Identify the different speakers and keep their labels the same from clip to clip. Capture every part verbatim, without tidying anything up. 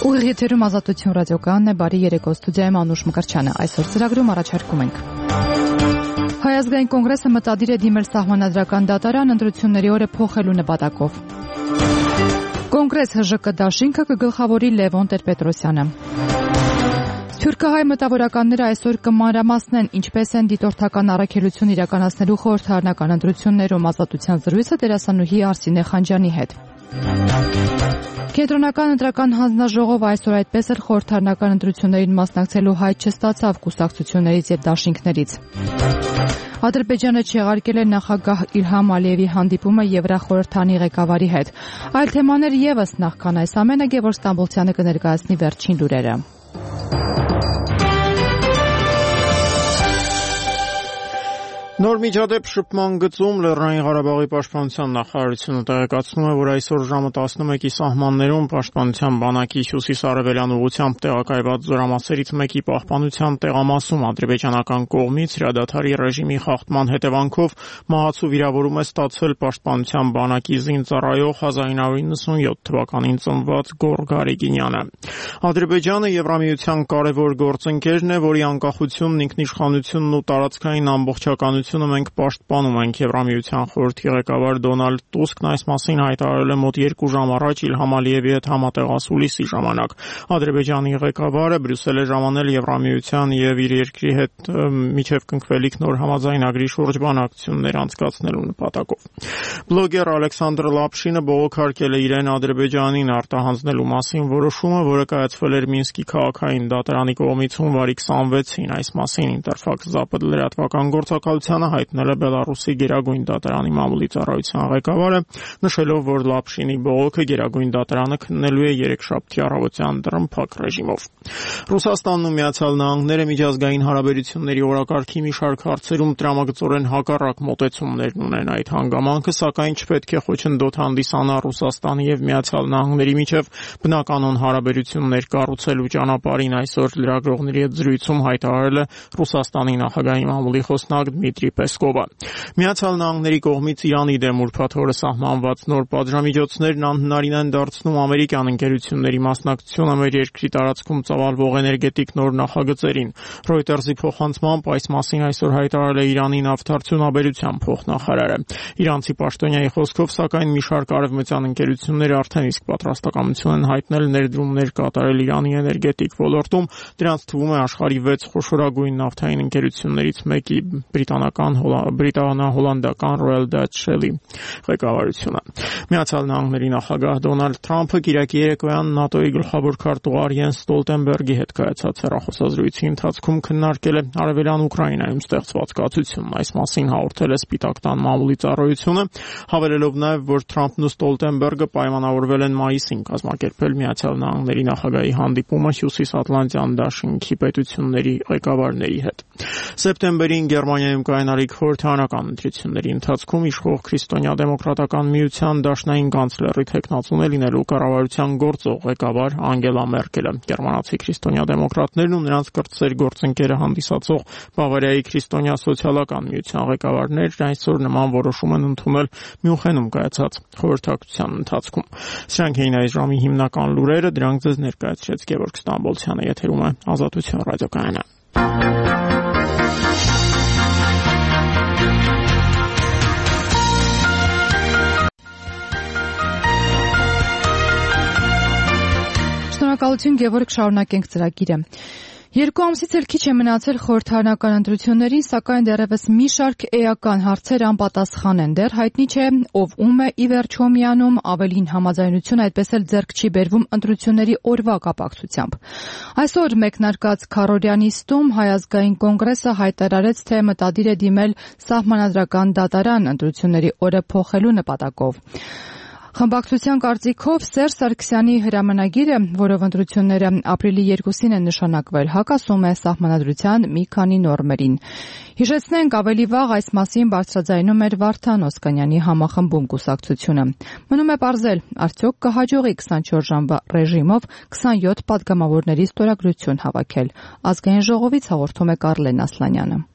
Speaker 1: Ուղիղ եթերում Ազատություն ռադիոկայանն է, բարի երեկո, ստուդիայում Անուշ Մկրտչյանը։ Այսօր ծրագրում առաջարկում ենք. Հայ ազգային կոնգրեսը մտադիր է դիմել սահմանադրական դատարան ընտրությունների օրը փոխելու նպատակով։ Կոնգրես ՀԺԿ դաշինքը կգլխավորի Լևոն Տեր-Պետրոսյանը։ Թուրքահայ մտավորականները այսօր կմանրամասնեն ինչպես են դիտորդական առաքելություն իրականացնելու խորհրդարանական ընտրություններում ազատության զրույցը դերասանուհի Արսինե Խանջյանի հետ։ Կենտրոնական ընտրական հանձնաժողովը այսօր այդպես էլ խորհրդարանական ընտրություններին մասնակցելու հայտ չստացավ կուսակցություններից եւ դաշինքներից։ Ադրբեջանը չեղարկել է նախագահ Իլհամ Ալիևի հանդիպումը Եվրախորհրդանի ղեկավարի հետ։ Այլ թեմաներ եւս նախքան այս ամենը Գևորգ Ստամբոլցյանը կներկայացնի վերջին լուրերը։
Speaker 2: Նոր միջադեպ շփման գծում Լեռնային Ղարաբաղի պաշտպանության նախարարությունը տեղեկացնում է, որ այսօր ժամը տասնմեկի սահմաններում պաշտպանության բանակի հյուսիս-արևելյան ուղղությամբ տեղակայված զորամասերից մեկի պահպանության տեղամասում ադրբեջանական կողմից հրադադարի ռեժիմի խախտման հետևանքով մահացու վիրավորում է ստացել պաշտպանության բանակի զինծառայող հազար ինը հարյուր իննսունյոթ թվականին ծնված Գոռ Գարեգինյանը։ Ադրբեջանը Եվրամիության կարևոր գործընկերն է, որի անկախությունն, ինքնիշխանությունն ու տարածքային ամբողջականությունը մենք պաշտպանում ենք։ Եվրամիության խորհրդի ղեկավար Դոնալդ Տուսկն այս մասին հայտարարել է մոտ երկու ժամ առաջ Իլհամ Ալիևի հետ համատեղասուլիսի ժամանակ։ Ադրբեջանի ղեկավարը Բրյուսել է ժամանել Եվրամիության եւ իր երկրի հետ միջև կնքվելիք նոր համաձայնագրի շուրջ բանակցություններ անցկացնելու նպատակով։ Բլոգեր Ալեքսանդր Լապշինը բողոքարկել է իրեն Ադրբեջանին արտահանձնելու մասին որոշումը, որը կայացվել էր Մինսկի քաղաքային դատարանի կողմից հունվարի քսանվեցին։ Այս մասին Ինտերֆաքս Զապադ լրատվական գործակալությանը հայտնել է Բելարուսի Գերագույն դատարանի մամուլի ծառայության ղեկավարը, նշելով, որ Լապշինի բողոքը Գերագույն դատարանը քննելու է երեքշաբթի առավոտյան դռնփակ ռեժիմով։ Ռուսաստանն ու Միացյալ Նահանգները միջազգային հարաբերությունների օրակարգի մի շարք հարցերում տրամագծորեն հակառակ մոտեցումներն ունեն։ Այդ հանգամանքը, սակայն, չպետք է խոչընդոտ հանդիսանա Ռուսաստանի եւ Միացյալ Նահանգների միջև բնականոն հարաբերություններ կառուցելու ճանապարհին, այսօր լրագրողների հետ զրույցում հայտարարել է Ռուսաստանի նախագահի մամուլի խոսնակ Դմիտրի Պեսկովը։ Միացյալ Նահանգների կողմից Իրանի դեմ ուրբաթ օրը սահմանված նոր պատժամիջոցներն անհնարին են դարձնում ամերիկյան ընկերությունների մասնակցությունը մեր երկրի տարածքում ծավալվող էներգետիկ նոր նախագծերին։ Reuters-ի փոխանցմամբ այս մասին այսօր հայտարարել է Իրանի նավթարդյունաբերության փոխնախարարը։ Իրանցի պաշտոնյայի խոսքով, սակայն, մի շարք արևմտյան ընկերություններ արդեն իսկ պատրաստակամություն են հայտնել ներդրումներ կատարել Իրանի էներգետիկ ոլորտում։ Դրանց թվում է աշխարհի վեց խոշորագույն նավթային ընկերություններից մեկի բրիտանական բրիտանա-հոլանդական Royal Dutch Shell-ի ղեկավարությունը։ Միացյալ Նահանգների նախագահ Դոնալդ Թրամփը Կիրակի երեկոյան ՆԱՏՕ-ի գլխավոր քարտուղար Յենս Ստոլտենբերգի հետ կայացած հեռախոսազրույցի ընթացքում քննարկել է արևելյան Ուկրաինայում ստեղծված կացությունն։ Այս մասին հաղորդել է Սպիտակ տան մամուլի ծառայությունը, հավելելով նաև, որ Թրամփն ու Ստոլտենբերգը պայմանավորվել են մայիսին կազմակերպել Միացյալ Նահանգների նախագահի հանդիպումը Հյուսիսատլանտյան դաշինքի պետությունների ղեկավարների հետ։ Սեպտեմբերին Գերմանիայում կայանալիք խորհրդարանական ընտրությունների ընթացքում իշխող Քրիստոնյա դեմոկրատական միության դաշնային կանցլերի թեկնածուն է լինելու կառավարության գործող ղեկավար Անգելա Մերկելը։ Գերմանացի քրիստոնյա դեմոկրատներն ու նրանց կրտսեր գործընկերը հանդիսացող Բավարիայի քրիստոնյա սոցիալական միության ղեկավարներն այսօր նման որոշում են ընդունել Մյունխենում կայացած խորհրդակցության ընթացքում։ Սրանք էին այս ժամի հիմնական լուրերը, դրանք ձեզ ներկայացրեց Գևորգ Ստամբոլցյանը, եթերում է Ազատություն ռադիոկայանը։
Speaker 1: Շնորհակալություն, Գևորգ, շարունակենք ծրագիրը։ Երկու ամսից էլ քիչ է մնացել խորհրդարանական ընտրություններին, սակայն դեռևս մի շարք էական հարցեր անպատասխան են։ Դեռ հայտնի չէ, ով ում է ի վերջո միանում, ավելին համաձայնություն այդպես էլ ձեռք չի բերվում ընտրությունների օրվա կապակցությամբ։ Այսօր մեկնարկած քառօրյա նիստում Հայ ազգային կոնգրեսը հայտարարեց, թե մտադիր է դիմել սահմանադրական դատարան ընտրությունների օրը փոխելու նպատակով։ Խմբակցության կարծիքով Սերժ Սարգսյանի հրամանագիրը, որով ընտրությունները ապրիլի երկուսին են նշանակվել, հակասում է սահմանադրության մի քանի նորմերին։ Հիշեցնենք, ավելի վաղ այս մասին բարձրաձայնում էր Վարդան Օսկանյանի համախմբում կուսակցությունը։ Մնում է պարզել, արդյոք կհաջողի քսանչորս ժամվա ռեժիմով քսանյոթ պատգամավորների ստորագրություն հավաքել։ Ազգային ժողովից հաղորդում է Կարլեն Ասլանյանը։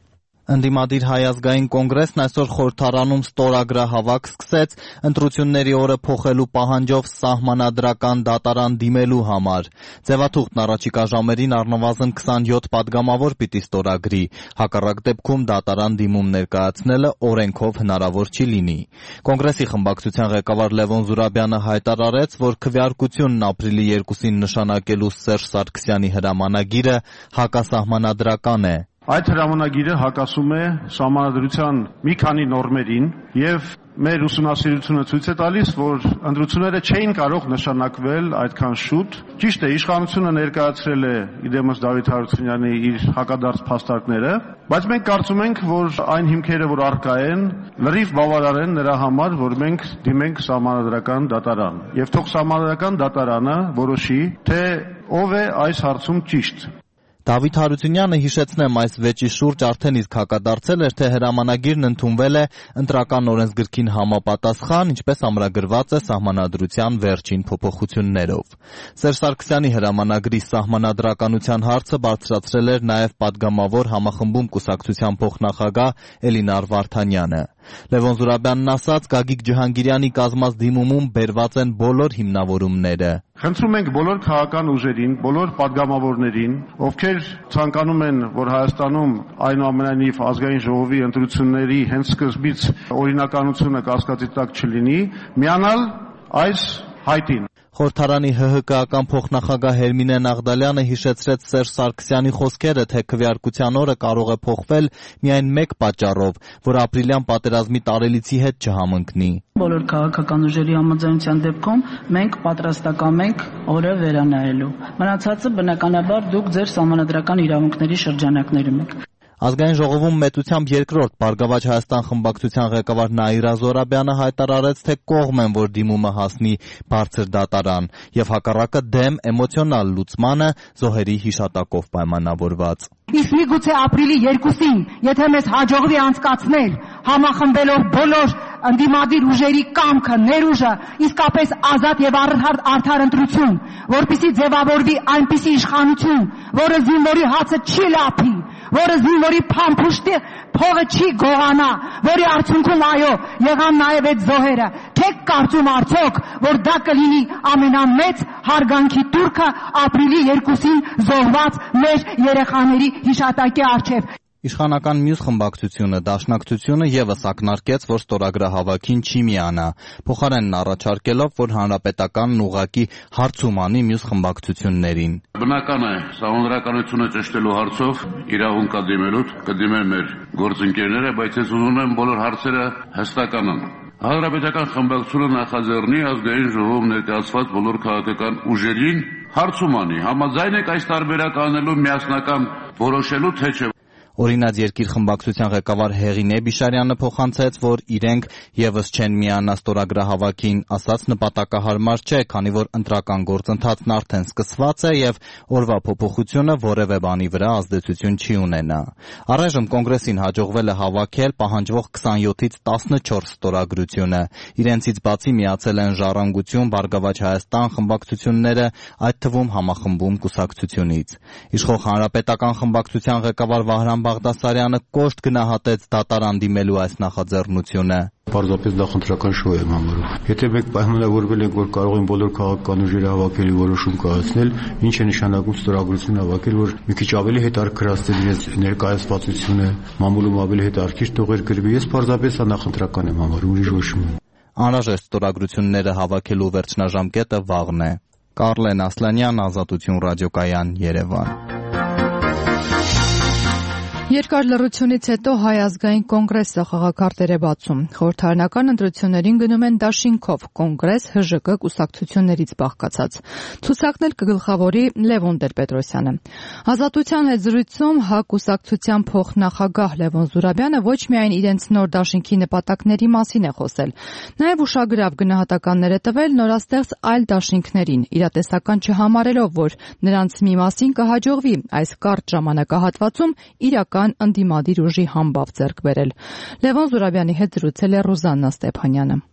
Speaker 3: Ընդդիմադիր Հայ ազգային կոնգրեսն այսօր խորհրդարանում ստորագրահավաք սկսեց ընտրությունների օրը փոխելու պահանջով սահմանադրական դատարան դիմելու համար։ Ձևաթուղթն առաջիկա ժամերին առնվազն քսանյոթ պատգամավոր պիտի ստորագրի, հակառակ դեպքում դատարան դիմում ներկայացնելը օրենքով հնարավոր չի լինի։ Կոնգրեսի խմբակցության ղեկավար Լևոն Զուրաբյանը հայտարարեց, որ քվեարկությունն ապրիլի երկուսին նշանակելու Սերժ Սարգսյանի հրամանագիրը հակասահմանադրական է։
Speaker 4: Այդ հրամանագիրը հակասում է սահմանադրության մի քանի նորմերին եւ մեր ուսումնասիրությունը ցույց է տալիս, որ ընտրությունները չէին կարող նշանակվել այդքան շուտ։ Ճիշտ է, իշխանությունը ներկայացրել է իդեմս Դավիթ Հարությունյանի իր հակադարձ փաստարկները, բայց մենք կարծում ենք, որ այն հիմքերը, որ առկա են, լրիվ բավարար են նրա համար, որ մենք դիմենք սահմանադրական դատարան։ Եվ թող սահմանադրական դատարանը որոշի, թե ով է այս հարցում ճիշտ։
Speaker 3: Դավիթ Հարությունյանը, հիշեցնեմ, այս վեճի շուրջ արդեն իսկ հակադարձել էր, թե հրամանագիրն ընդունվել է ընտրական օրենսգրքին համապատասխան, ինչպես ամրագրված է սահմանադրության վերջին փոփոխություններով։ Սերժ Սարգսյանի հրամանագրի սահմանադրականության հարցը բարձրացրել էր նաև պատգամավոր Համախմբում կուսակցության փոխնախագահ Էլինար Վարդանյանը։ Լևոն Զուրաբյանն ասաց, Գագիկ Ջհանգիրյանի կազմած դիմումում բերված են բոլոր հիմնավորումները։
Speaker 4: Խնդրում ենք բոլոր քաղաքական ուժերին, բոլոր պատգամավորներին, ովքեր ցանկանում են, որ Հայաստանում այնուամենայնիվ ազգային ժողովի ընտրությունների հենց սկզբից օրինականությունը կասկածի տակ չլինի, միանալ այս հայտին։
Speaker 3: Խորհրդարանի ՀՀԿ-ական փոխնախագահ Հերմինե Նաղդալյանը հիշեցրեց Սերժ Սարգսյանի խոսքերը, թե քվեարկության օրը կարող է փոխվել միայն մեկ պատճառով, որ ապրիլյան պատերազմի տարելիցի հետ չհամընկնի։
Speaker 5: Բոլոր քաղաքական ուժերի համաձայնության դեպքում մենք պատրաստական ենք օրը վերանայելու։ Մնացածը բնականաբար դուք ձեր սահմանադրական իրավունքների շրջանակներում եք։
Speaker 3: Ազգային ժողովում մեծությամբ երկրորդ Բարգավաճ Հայաստան խմբակցության ղեկավար Նաիրա Զորաբյանը հայտարարեց, թե կողմ են, որ դիմումը հասնի բարձր դատարան, եւ հակառակը դեմ էմոցիոնալ լուծմանը զոհերի հիշատակով պայմանավորված։
Speaker 6: Իսկ միգուցե ապրիլի երկուսին, եթե մեզ հաջողվի անցկացնել, համախմբելով բոլոր ընդդիմադիր ուժերի կամքը, ներուժը, իսկապես ազատ եւ արդար ընտրություն, որպեսզի ձևավորվի այնպիսի իշխանություն, որը զինվորի հացը չի լափի, որը զինվորի փամփուշտի փողը չի գողանա, որի արդյունքում այո, եղան նաև այդ զոհերը։ Չեք կարծում արդյոք, որ դա կլինի ամենամեծ հարգանքի տուրքը ապրիլի երկուսին զոհված մեր երեխաների հիշատակի առջև։
Speaker 3: Իշխանական մյուս խմբակցությունը Դաշնակցությունը ևս ակնարկեց, որ ստորագրահավաքին չի միանա, փոխարենն առաջարկելով, որ հանրապետականն ուղղակի հարցում անի մյուս խմբակցություններին։
Speaker 7: Բնական է, սահմանադրականությունը ճշտելու հարցով իրավունք կա դիմելու, կդիմեն մեր գործընկերները, բայց ես ուզում եմ բոլոր հարցերը հստականան։ Հանրապետական խմբակցությունը նախաձեռնի ազգային ժողովում ներկայացված բոլոր քաղաքական ուժերին հարցում անի, համաձայն եք այս տարբերակ անելու միասնական որոշելու, թե չէ։
Speaker 3: Օրինաց երկիր խմբակցության ղեկավար Հեղինե Բիշարյանը փոխանցեց, որ իրենք ևս չեն միանա ստորագրահավաքին, ասաց նպատակահարմար չէ, քանի որ ընտրական գործընթացն արդեն սկսված է եւ օրվա փոփոխությունը որևէ բանի վրա ազդեցություն չի ունենա։ Առայժմ կոնգրեսին հաջողվել է հավաքել պահանջվող քսանյոթից տասնչորս ստորագրությունը։ Իրենցից բացի միացել են Ժառանգություն, Բարգավաճ Հայաստան խմբակցությունները, այդ թվում Համախմբում կուսակցությունից։ Իշխող Հանրապետական խմբակցության ղեկավար Վահրամ Բաղդասարյանը կոշտ գնահատեց դատարան դիմելու այս նախաձեռնությունը։
Speaker 8: Պարզապես դա խնդրական շոու եմ համարում։ Եթե մենք պայմանավորվել ենք, որ կարող են բոլոր քաղաքական ուժերը հավաքել որոշում կայացնել, ինչ է նշանակում ստորագրություն հավաքել, որ մի քիչ ավելի հետաքրքրացնել իրենց ներկայացվածությունը, մամուլում ավելի հետաքրքիր տողեր գրվի, ես պարզապես դա նախընտրական եմ համարում, ուրիշ ոչ մի։
Speaker 3: Անհրաժեշտ ստորագրությունները հավաքելու վերջնաժամկետը վաղն է։ Կարլեն Ասլանյան, Ազատություն ռադիոկայան, Երևան։
Speaker 1: Երկար լռությունից հետո Հայ ազգային կոնգրեսը խաղակարտեր է բացում։ Խորհրդարանական ընտրություններին գնում են դաշինքով կոնգրես ՀԺԿ կուսակցություններից բաղկացած։ Ցուցակն էլ կգլխավորի Լևոն Տեր-Պետրոսյանը։ Ազատության հետ զրույցում ՀԱԿ կուսակցության փոխնախագահ Լևոն Զուրաբյանը ոչ միայն իրենց նոր դաշինքի նպատակների մասին է խոսել, նաև ուշագրավ գնահատականներ է տվել նորաստեղծ այլ դաշինքներին, իրատեսական չհամարելով, որ նրանց մի մասին կհաջողվի այս կարճ ժամանակահատվածում իրական ընդդիմադիր ուժի համբավ ձեռք բերել։ Լևոն Զուրաբյանի հետ զրուցել է Ռուզաննա Ստեփանյանը։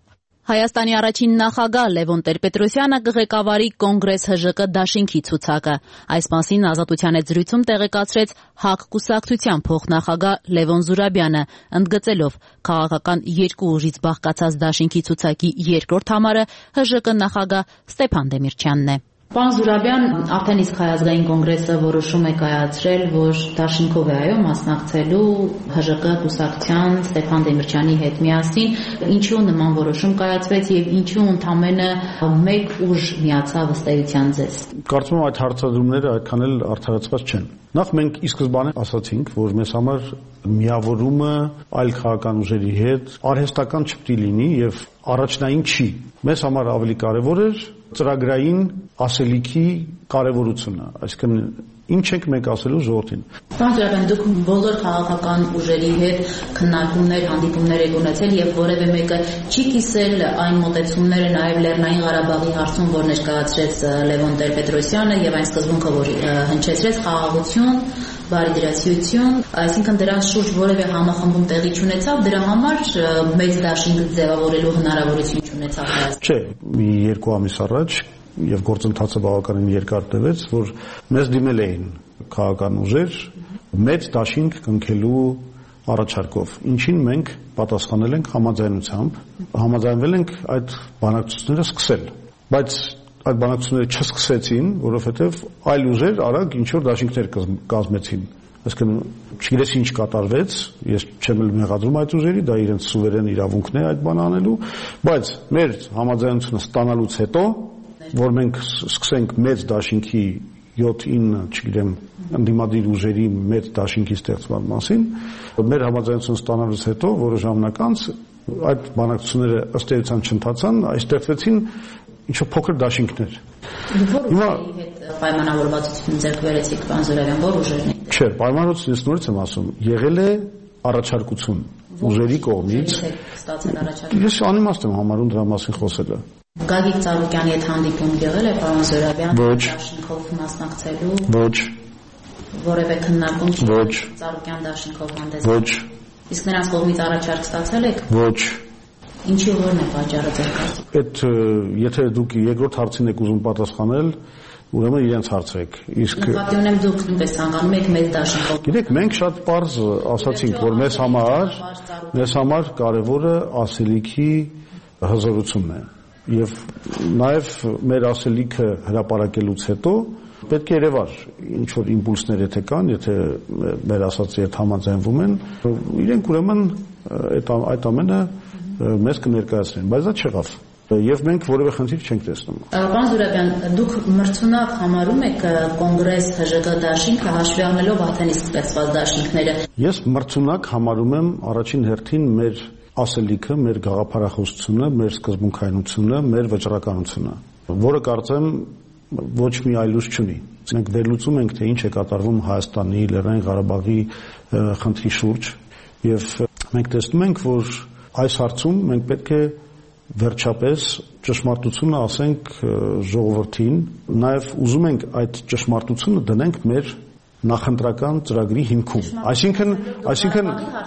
Speaker 9: Հայաստանի առաջին նախագահ Լևոն Տեր-Պետրոսյանը կղեկավարի Կոնգրես Հ Ժ Կ դաշինքի ցուցակը։ Այս մասին Ազատության հետ զրույցում տեղեկացրեց ՀԱԿ կուսակցության փոխնախագահ Լևոն Զուրաբյանը, ընդգծելով քաղաքական երկու ուժից բաղկացած դաշինքի ցուցակի երկրորդ համարը Հ Ժ Կ նախագահ Ստեփան Դեմիրճյանն է։ Պարոն Զուրաբյան, արդեն իսկ Հայազգային կոնգրեսը որոշում է կայացրել, որ դաշինքով է այո մասնակցելու Հ Ժ Կ կուսակցության Ստեփան Դեմիրճյանի հետ միասին, ինչու նման որոշում կայացվեց եւ ինչու ընդամենը մեկ ուժ միացավ ըստ էության ձեզ։
Speaker 4: Կարծում եմ այդ հարցադրումները այդքան էլ արդարացված չեն։ Նախ մենք ի սկզբանե ասացինք, որ մեզ համար միավորումը այլ քաղաքական ուժերի հետ արհեստական չպետք է լինի եւ առաջնային չի։ Մեզ համար ավելի կարեւոր էր ծրագրային ասելիքի կարևորությունը, այսինքն ինչ ենք մենք ասելու ժողովրդին։
Speaker 9: Պարոն Զուրաբյան, դուք բոլոր քաղաքական ուժերի հետ քննարկումներ, հանդիպումներ եք ունեցել եւ որևէ մեկը չի կիսել այն մոտեցումները նաեւ Լեռնային Ղարաբաղի հարցում, որ ներկայացրեց Լևոն Տեր-Պետրոսյանը եւ այն սկզբունքը, որ հնչեցրեց խաղաղություն, բարիդրացիություն, այսինքն դրանց շուրջ որևէ համախմբում տեղի չունեցավ, դրա համար մեծ դաշինք ձևավորելու հնարավորություն չունեցավ Հայաստանը։
Speaker 4: Չէ, մի երկու ամիս առաջ եւ գործընթացը բավականին երկար տևեց, որ մեզ դիմել էին քաղաքական ուժեր մեծ դաշինք կնքելու առաջարկով, ինչին մենք պատասխանել ենք համաձայնությամբ, համաձայնվել ենք այդ բանակցությունները սկսել, բայց այդ բանակցությունները չսկսեցին, որովհետև այլ ուժեր արագ ինչ որ դաշինքներ կազմեցին։ Այսինքն չգիտես ինչ կատարվեց, ես չեմ էլ մեղադրում այդ ուժերի, դա իրենց սուվերեն իրավունքն է այդ բանը անելու, բայց մեր համաձայնությունը ստանալուց հետո, որ մենք սկսենք մեծ դաշինքի յոթ-ինը, չգիտեմ, ընդդիմադիր ուժերի մեծ դաշինքի ստեղծման մասին, մեր համաձայնությունը ստանալուց հետո որոշ ժամանակ անց այդ բանակցությունները ըստ էության չընթացան, այստեղծվեցին ինչ-որ փոքր դաշինքներ։
Speaker 9: Հիմա պայմանավորվածություն ձեռք բերեցիք, պարոն Զուրաբյան, որ ուժերն եք։
Speaker 4: Չէ, պայմանավորվածություն ես նորից եմ ասում, եղել է առաջարկություն ուժերի կողմից։ Ես անիմաստ եմ համարում դրա մասին խոսելը։
Speaker 9: Գագիկ Ծառուկյանի հետ հանդիպում եղել է, պարոն Զուրաբյան,
Speaker 4: Ոչ։
Speaker 9: դաշինքով մասնակցելու։
Speaker 4: Ոչ։
Speaker 9: Որևէ քննարկում չի։
Speaker 4: Ոչ։
Speaker 9: Ծառուկյան դաշինքով հանդես։
Speaker 4: Ոչ։
Speaker 9: Իսկ նրանց կողմից առաջարկ ստացել եք։
Speaker 4: Ոչ։
Speaker 9: Ինչի որն է պատճառը ձեր կարծիքով։
Speaker 4: Այդ եթե դուք երկրորդ հարցին եք ուզում պատասխանել, ուրեմն իրենց հարցրեք։ Իսկ
Speaker 9: նկատի ունեմ դուք նույնպես ցանկանում եք մեծ դաշինքով։
Speaker 4: Գիտեք, մենք շատ པարզ ասացինք, որ մեզ համար մեզ համար կարևորը ասելիքի հզորությունն է։ Եվ նաև մեր ասելիքը հրապարակելուց հետո պետք է երևար ինչ որ իմպուլսներ եթե կան, եթե մեր ասածի հետ համաձայնվում են, իրենք ուրեմն այդ այդ ամենը մեզ կներկայացնեն, բայց դա չեղավ։ Եվ մենք որևէ խնդիր չենք տեսնում։
Speaker 9: Պարոն Զուրաբյան, դուք մրցունակ համարում եք Կոնգրես Հ Ժ Կ դաշինքը հաշվի առնելով արդեն իսկ ստեղծված դաշինքները։
Speaker 4: Ես մրցունակ համարում եմ առաջին հերթին մեր ասելիքը, մեր գաղափարախոսությունը, մեր սկզբունքայնությունը, մեր վճռականությունը, որը կարծեմ ոչ մի այլ ուժ չունի։ Մենք վերլուծում ենք, թե ինչ է կատարվում Հայաստանի, Լեռնային Ղարաբաղի խնդրի շուրջ, եւ մենք տեսնում ենք, որ այս հարցում մենք պետք է վերջապես ճշմարտությունը ասենք ժողովրդին, նաև ուզում ենք այդ ճշմարտությունը դնենք մեր նախընտրական ծրագրի հիմքում։ Այսինքն, այսինքն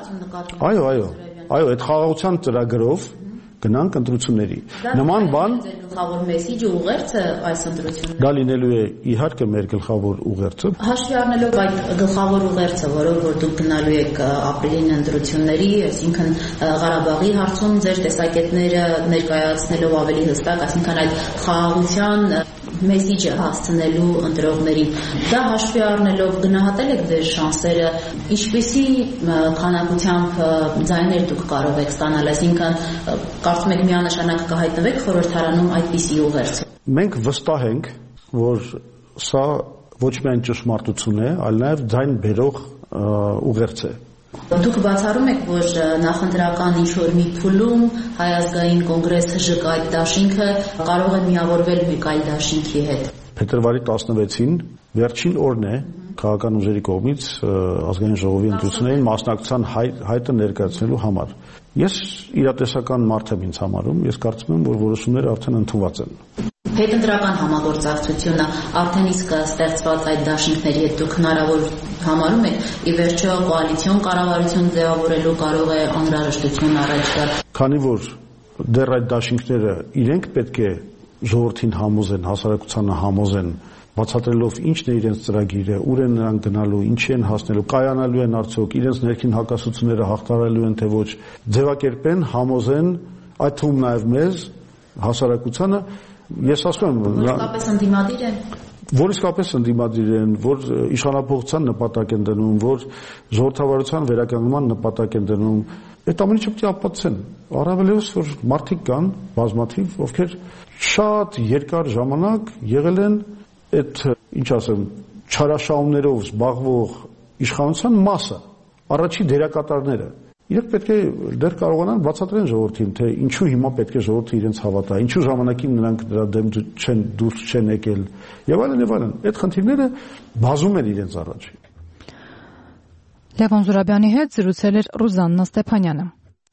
Speaker 4: այո, այո, այո, այդ խաղաղության ծրագրով գնանք ընտրությունների։ Նման բան
Speaker 9: գլխավոր մեսիջը ուղերձը այս ընտրությունների։
Speaker 4: Դա լինելու է իհարկե մեր գլխավոր ուղերձը։
Speaker 9: Հաշվի առնելով այդ գլխավոր ուղերձը, որով որ դուք գնալու եք ապրիլին ընտրությունների, այսինքն Ղարաբաղի հարցում ձեր տեսակետները ներկայացնելով ավելի հստակ, այսինքն այդ խաղաղության մեսիջը հասցնելու ընտրողներին, դա հաշվի առնելով գնահատել եք ձեր շանսերը, ինչպիսի քանակությամբ ձայներ դուք կարող եք ստանալ, այսինքն կարծում եք միանշանակ կհայտնվեք խորհրդարանում այդպիսի ուղերձ։
Speaker 4: Մենք վստահ ենք, որ սա ոչ միայն ճշմարտություն է, այլ նաև ձայն բերող ուղերձ է։
Speaker 9: Դուք բացառում եք, որ նախընտրական ինչ-որ մի փուլում Հայազգային կոնգրես Հ Ժ Կ այդ դաշինքը կարող է միավորվել մեկ այլ դաշինքի հետ։
Speaker 4: Փետրվարի տասնվեցին վերջին օրն է քաղաքական ուժերի կողմից ազգային ժողովի ընտրություններին մասնակցության հայտը ներկայացնելու համար։ Ես իրատեսական մարդ եմ ինձ համարում, ես կարծում եմ, որ որոշումները արդեն ընդունված են։
Speaker 9: Հետընտրական համագործակցությունը արդեն իսկ ստեղծված այդ դաշինքների հետ դուք հնարավոր համարում եք, ի վերջո կոալիցիոն կառավարություն ձևավորելու կարող է անհրաժեշտություն առաջ գալ։
Speaker 4: Քանի որ դեռ այդ դաշինքները իրենք պետք է ժողովրդին համոզեն, հասարակությանը համոզեն, բացատրելով ինչն է իրենց ծրագիրը, ուր են նրանք գնալու, ինչի են հասնելու, կայանալու են արդյոք, իրենց ներքին հակասությունները հաղթահարելու են թե ոչ, ձևակերպեն, համոզեն, այդ թվում նաև մեզ, հասարակությանը, ես ասում եմ,
Speaker 9: որ իսկապես ընդդիմադիր են,
Speaker 4: որ իսկապես ընդդիմադիր են, որ իշխանափոխության նպատակ են դնում, որ ժողովրդավարության վերականգնման նպատակ են դնում, այդ ամենը պետք է ապացուցեն, առավելևս որ մարդիկ կան, բազմաթիվ, ովքեր շատ երկար ժամանակ եղել են այդ, ինչ ասեմ, չարաշահումներով զբաղվող իշխանության մասը, առաջի դերակատարները, իրենք պետք է դեռ կարողանան բացատրեն ժողովրդին, թե ինչու հիմա պետք է ժողովրդը իրենց հավատա, ինչու ժամանակին նրանք դրա դեմ չեն դուրս չեն եկել, եւ այլն եւ այլն։ Այդ խնդիրները բազում են իրենց առաջ։
Speaker 1: Լևոն Զուրաբյանի հետ զրուցել էր Ռուզաննա Ստեփանյանը։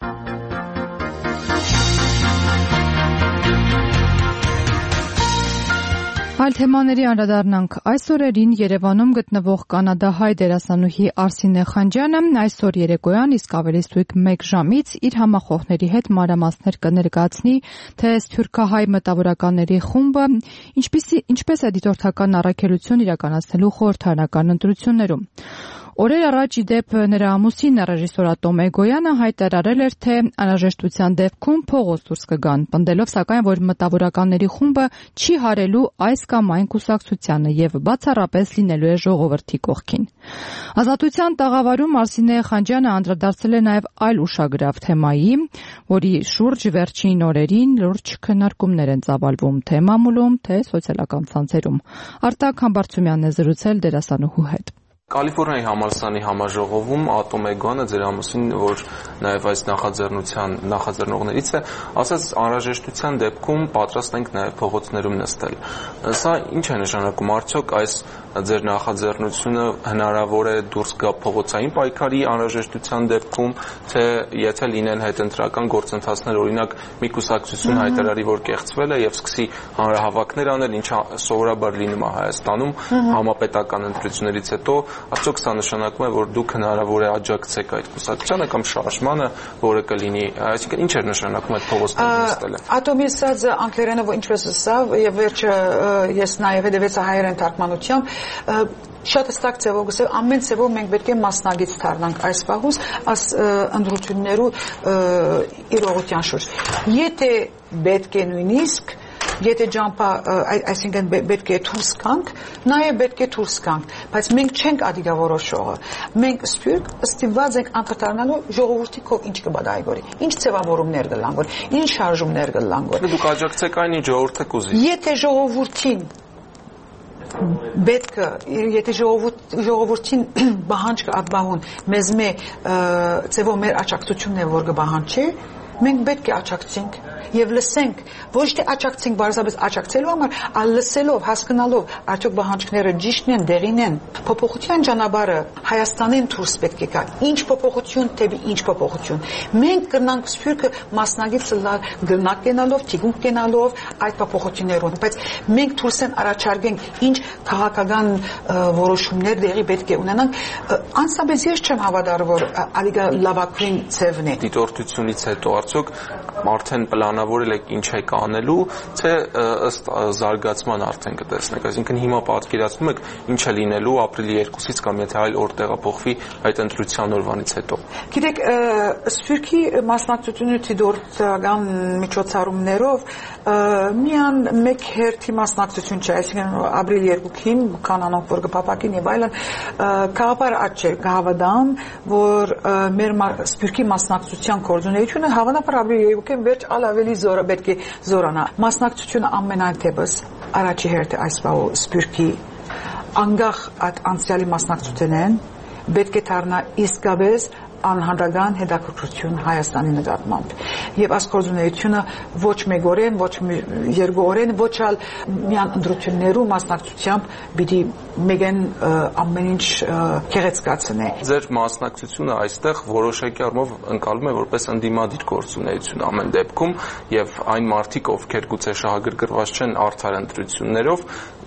Speaker 1: Այլ թեմաների անդրադառնանք։ Այս օրերին Երևանում գտնվող կանադահայ դերասանուհի Արսինե Խանջյանը այսօր երեկոյան իսկ ավելի ստույգ մեկ ժամից իր համախոհների հետ մանրամասներ կներկայացնի, թե սփյուռքահայ մտավորականների խումբը ինչպես է դիտորդական առաքելություն իրականացնելու խորհրդարանական ընտրություններում։ Օրեր առաջ ի դեպ նրա ամուսինը ռեժիսոր Ատոմ Էգոյանը հայտարարել էր, թե անհրաժեշտության դեպքում փողոց դուրս կգան, պնդելով սակայն, որ մտավորականների խումբը չի հարելու այս կամ այն կուսակցությանը եւ բացառապես լինելու է ժողովրդի կողքին։ Ազատության տաղավարում Արսինե Խանջյանը անդրադարձել է նաեւ այլ ուշագրավ թեմայի, որի շուրջ վերջին օրերին լուրջ քննարկումներ են ծավալվում թե մամուլում, թե սոցիալական ցանցերում։ Արտակ Համբարձումյանն է զրուցել դերասանուհու հետ։
Speaker 10: Կալիֆոռնիայի համալսարանի համաժողովում Ատոմ Էգոյանը, ձեր ամուսին, որ նաև այս նախաձեռնության նախաձեռնողներից է, ասաց անհրաժեշտության դեպքում պատրաստ ենք նաև փողոցներում նստել։ Սա ինչ է նշանակում, արդյոք այս ձեր նախաձեռնությունը հնարավոր է դուրս գա փողոցային պայքարի անհրաժեշտության դեպքում, թե եթե լինեն հետընտրական գործընթացներ, օրինակ մի կուսակցություն հայտարարի, որ կեղծվել է եւ սկսի հանրահավաքներ անել, ինչը սովորաբար լինում է Հայաստանում համապետական ընտրություններից հետո, արդյոք սա նշանակում է, որ դուք հնարավոր է աջակցեք այդ կուսակցությանը կամ շարժմանը, որը կլինի, այսինքն ինչ է նշանակում այդ փողոցներում նստելը։
Speaker 11: Ատոմի ասած անգլերենով ինչպես ասավ, եւ վերջը ես նաեւ հետեւեցա հայերեն թարգմանությամբ, շատ հստակ ձևով գսել, ամեն ձևով մենք պետք է մասնագետ դառնանք այս պահուս, այս ընտրություններու իրողության շուրջ։ Եթե պետք է նույնիսկ Եթե ջամփա, այսինքն պետք է դուրս գանք, նաև պետք է դուրս գանք, բայց մենք չենք ադիգավորոշողը։ Մենք սփյուռք ստիպված ենք անդրադառնալու ժողովրդի կողմ ինչ կբադայի գորի, ինչ ձևավորումներ կլան գոր, ինչ շարժումներ կլան գոր։
Speaker 10: Դուք աջակցեք այն, ինչ ժողովուրդը կուզի։
Speaker 11: Եթե ժողովրդին պետք է, եթե ժողովրդին բանջ կապահուն, մեզ մե ձևով մեր աջակցությունն է, որ կբանջի, մենք պետք է աջակցենք եւ լսենք, ոչ թե աջակցենք բարձրապես աջակցելու համար, այլ լսելով, հասկանալով, արդյոք բանջկները ճիշտն են, դեղին են։ Փոփոխության ճանապարհը Հայաստանին դուրս պետք է գա։ Ինչ փոփոխություն, թե ինչ փոփոխություն։ Մենք կնանք սփյուռքը մասնագետ լալ, գնանք կենալով, թիգունք կենալով այդ փոփոխություններուն, բայց մենք դուրս են առաջարկենք ինչ քաղաքական որոշումներ դեղի պետք է ունենանք։ Անսամբես ես չեմ հավատալ, որ ալիգա լավակրին ծևն է։
Speaker 10: Դիտորդությունից հետո արդյոք արդեն պլանավորել եք ինչ եք անելու, թե ըստ զարգացման արդեն կտեսնեք, այսինքն հիմա պատկերացնում եք ինչ է լինելու ապրիլի երկուսից կամ եթե այլ օր տեղափոխվի այդ ընտրության օրվանից հետո։
Speaker 11: Գիտեք, սփյուռքի մասնակցությունը դիտորդական միջոցառումներով միան մեկ հերթի մասնակցություն չէ, այսինքն ապրիլի երկուքին կանոնով որ կփապակին եւ այլն, քաղաքար աճ է, կհավատամ, որ մեր սփյուռքի մասնակցության կոորդինացիոնը հավանաբար ապրիլի երկուքին վերջ ավելի զորը պետք է զորանա։ Մասնակցությունը ամենայն դեպս առաջի հերթը այս բաղու սփյուռքի անգախ այդ անցյալի մասնակցությունն պետք է դառնա իսկապես անհատական հետաքրքրություն Հայաստանի նկատմամբ եւ այս կորձունեությունը ոչ մեկ-օրեն, ոչ երկու-օրեն, ոչ ալ միան ընտրություններու մասնակցությամբ պիտի մեգեն ամեն ինչ քեղեցկացնե։
Speaker 10: Ձեր մասնակցությունը այստեղ որոշակի առումով ընկալում է որպես ընդդիմադիր կորձունեություն ամեն դեպքում եւ այն մարդիկ, ովքեր գուցե շահագրգռված չեն արդար ընտրություններով,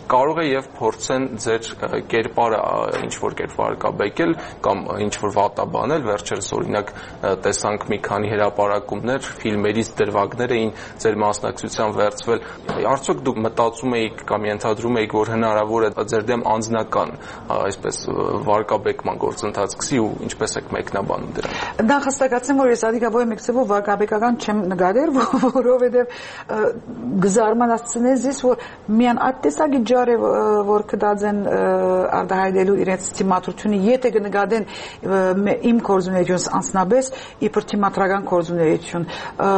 Speaker 10: կարող է եւ փորձեն ձեր կերպարը ինչ որ կերպ վարկաբեկել կամ ինչ որ վատաբանել, վերջերս օրինակ տեսանք մի քանի հրապարակումներ, ֆիլմերից դրվագներ էին ձեր մասնակցությամբ վերցվել, արդյոք դուք մտածում եք կամ ենթադրում եք, որ հնարավոր է ձեր դեմ անձնական այսպես վարկաբեկման գործընթաց սկսի ու ինչպես եք մեկնաբանում դրանք։
Speaker 11: Դա հստակացնեմ, որ ես ադիկաբոյ մեքսեվով վարկաբեկական չեմ նկատել, որովհետեւ գզարմանացնես ես, որ միան այդ տեսակի ջարը որ կդածեն արտահայտելու իրենց թիմատրությունը, եթե կնկատեն իմ կորձունեությունս անձնաբես իբր թիմատրական կորձունեություն,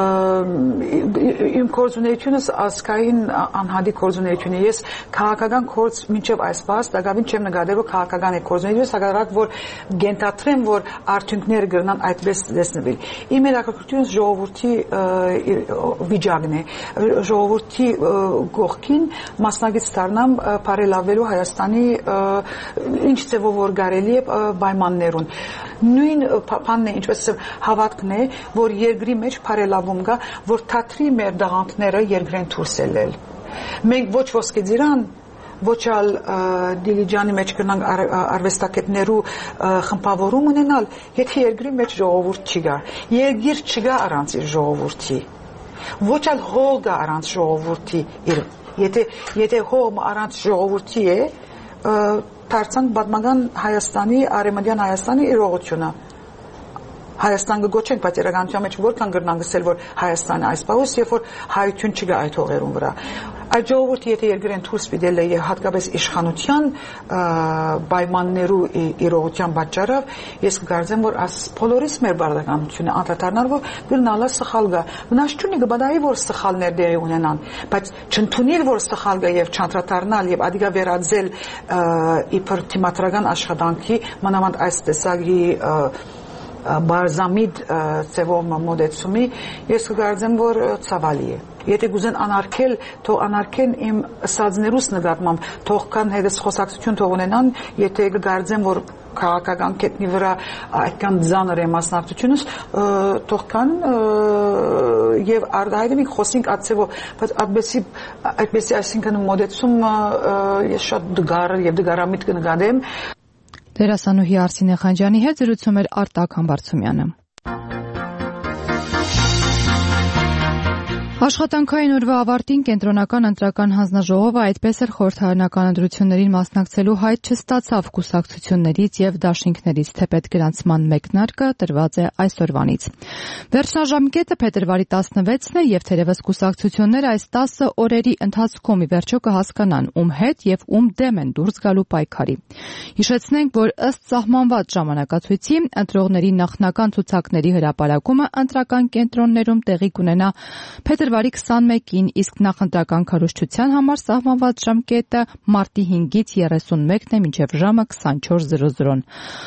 Speaker 11: իմ կորձունեությունս ազգային անհատի կորձունեություն է, ես քաղաքական կորձ մինչև այս բաց դակավին չեմ նկատել, որ քաղաքական է կորձունեություն, հակառակ որ գենթադրեմ, որ արդյունքները կգնան այդպես տեսնվել։ Իմ հետաքրքրությունս ժողովրդի վիճակն է, ժողովրդի կողքին մասնակից դառնամ բարելավելու Հայաստանի ինչ ձևով որ կարելի է պայմաններուն։ Նույն բանն է, ինչպես հավատքն է, որ երկրի մեջ բարելավում կա, որ թատրի մեր դաղանքները երկրեն դուրս ելել։ Մենք ոչ ոսկե ծիրան ոչ ալ դիլիջանի մեջ կնանք արվեստագետներու խմբավորում ունենալ, եթե երկրի մեջ ժողովուրդ չկա, երկիր չկա առանց իր ժողովրդի, ոչ ալ հող կա առանց ժողովրդի, եթե եթե հողը առանց ժողովրդի է, դարձանք պատմական Հայաստանի, Արևմտյան Հայաստանի իրողությունը։ Հայաստան կգոչենք, բայց իրականության մեջ որքան կրնանք ասել, որ Հայաստանը այս բաղուս, երբ որ հայություն չկա այդ հողերուն վրա։ Այդ ժողովուրդը եթե երկրեն դուրս պիտել է եւ հատկապես իշխանության պայմաններու իրողության պատճառով, ես կգարձեմ, որ աս բոլորիս մեր բարդականությունը անդրադառնալ, որ գնալը սխալ գա։ Մնաց չունի կբադայի, որ սխալներ դեղի ունենան, բայց չընդունել, որ սխալ գա եւ չանդրադառնալ եւ ադիգա վերածել իբր թիմատրական աշխատանքի, մանավանդ այս տեսակի բարձամիտ ծևով մոդեցումի, ես կգարձեմ, որ ցավալի է։ Եթե գուզեն անարգել, թող անարգեն իմ ըսածներուս նկատմամբ, թող կան հետս խոսակցություն թող ունենան, եթե կգարձեմ, որ քաղաքական կետնի վրա այդքան ծանր է մասնակցությունս, թող կան եւ արտահայտվի խոսենք ածեվով, բայց այդպեսի այդպեսի այսինքն մոդեցում ես շատ դգար եւ դգարամիտ կնկատեմ։
Speaker 1: Դերասանուհի Արսինե Խանջյանի հետ զրուցում էր Արտակ Համբարձումյանը։ Աշխատանքային օրվա ավարտին կենտրոնական ընտրական հանձնաժողովը այդպես էլ խորհրդարանական ընտրություններին մասնակցելու հայտ չստացավ կուսակցություններից եւ դաշինքներից, թեպետ գրանցման մեկնարկը տրված է այսօրվանից։ Վերջնաժամկետը փետրվարի տասնվեցն է եւ թերևս կուսակցությունները այս տասը օրերի ընթացքում ի վերջո կհասկանան ում հետ եւ ում դեմ են դուրս գալու պայքարի։ Հիշեցնենք, որ ըստ սահմանված ժամանակացույցի ընտրողների նախնական ցուցակների հրապարակումը ընտրական կենտրոններում տեղի կունենա փետրվարի քսանմեկին, իսկ նախընտրական քարոզչության համար սահմանված ժամկետը մարտի հինգից երեսունմեկն է մինչև ժամը քսանչորս զրո զրոն։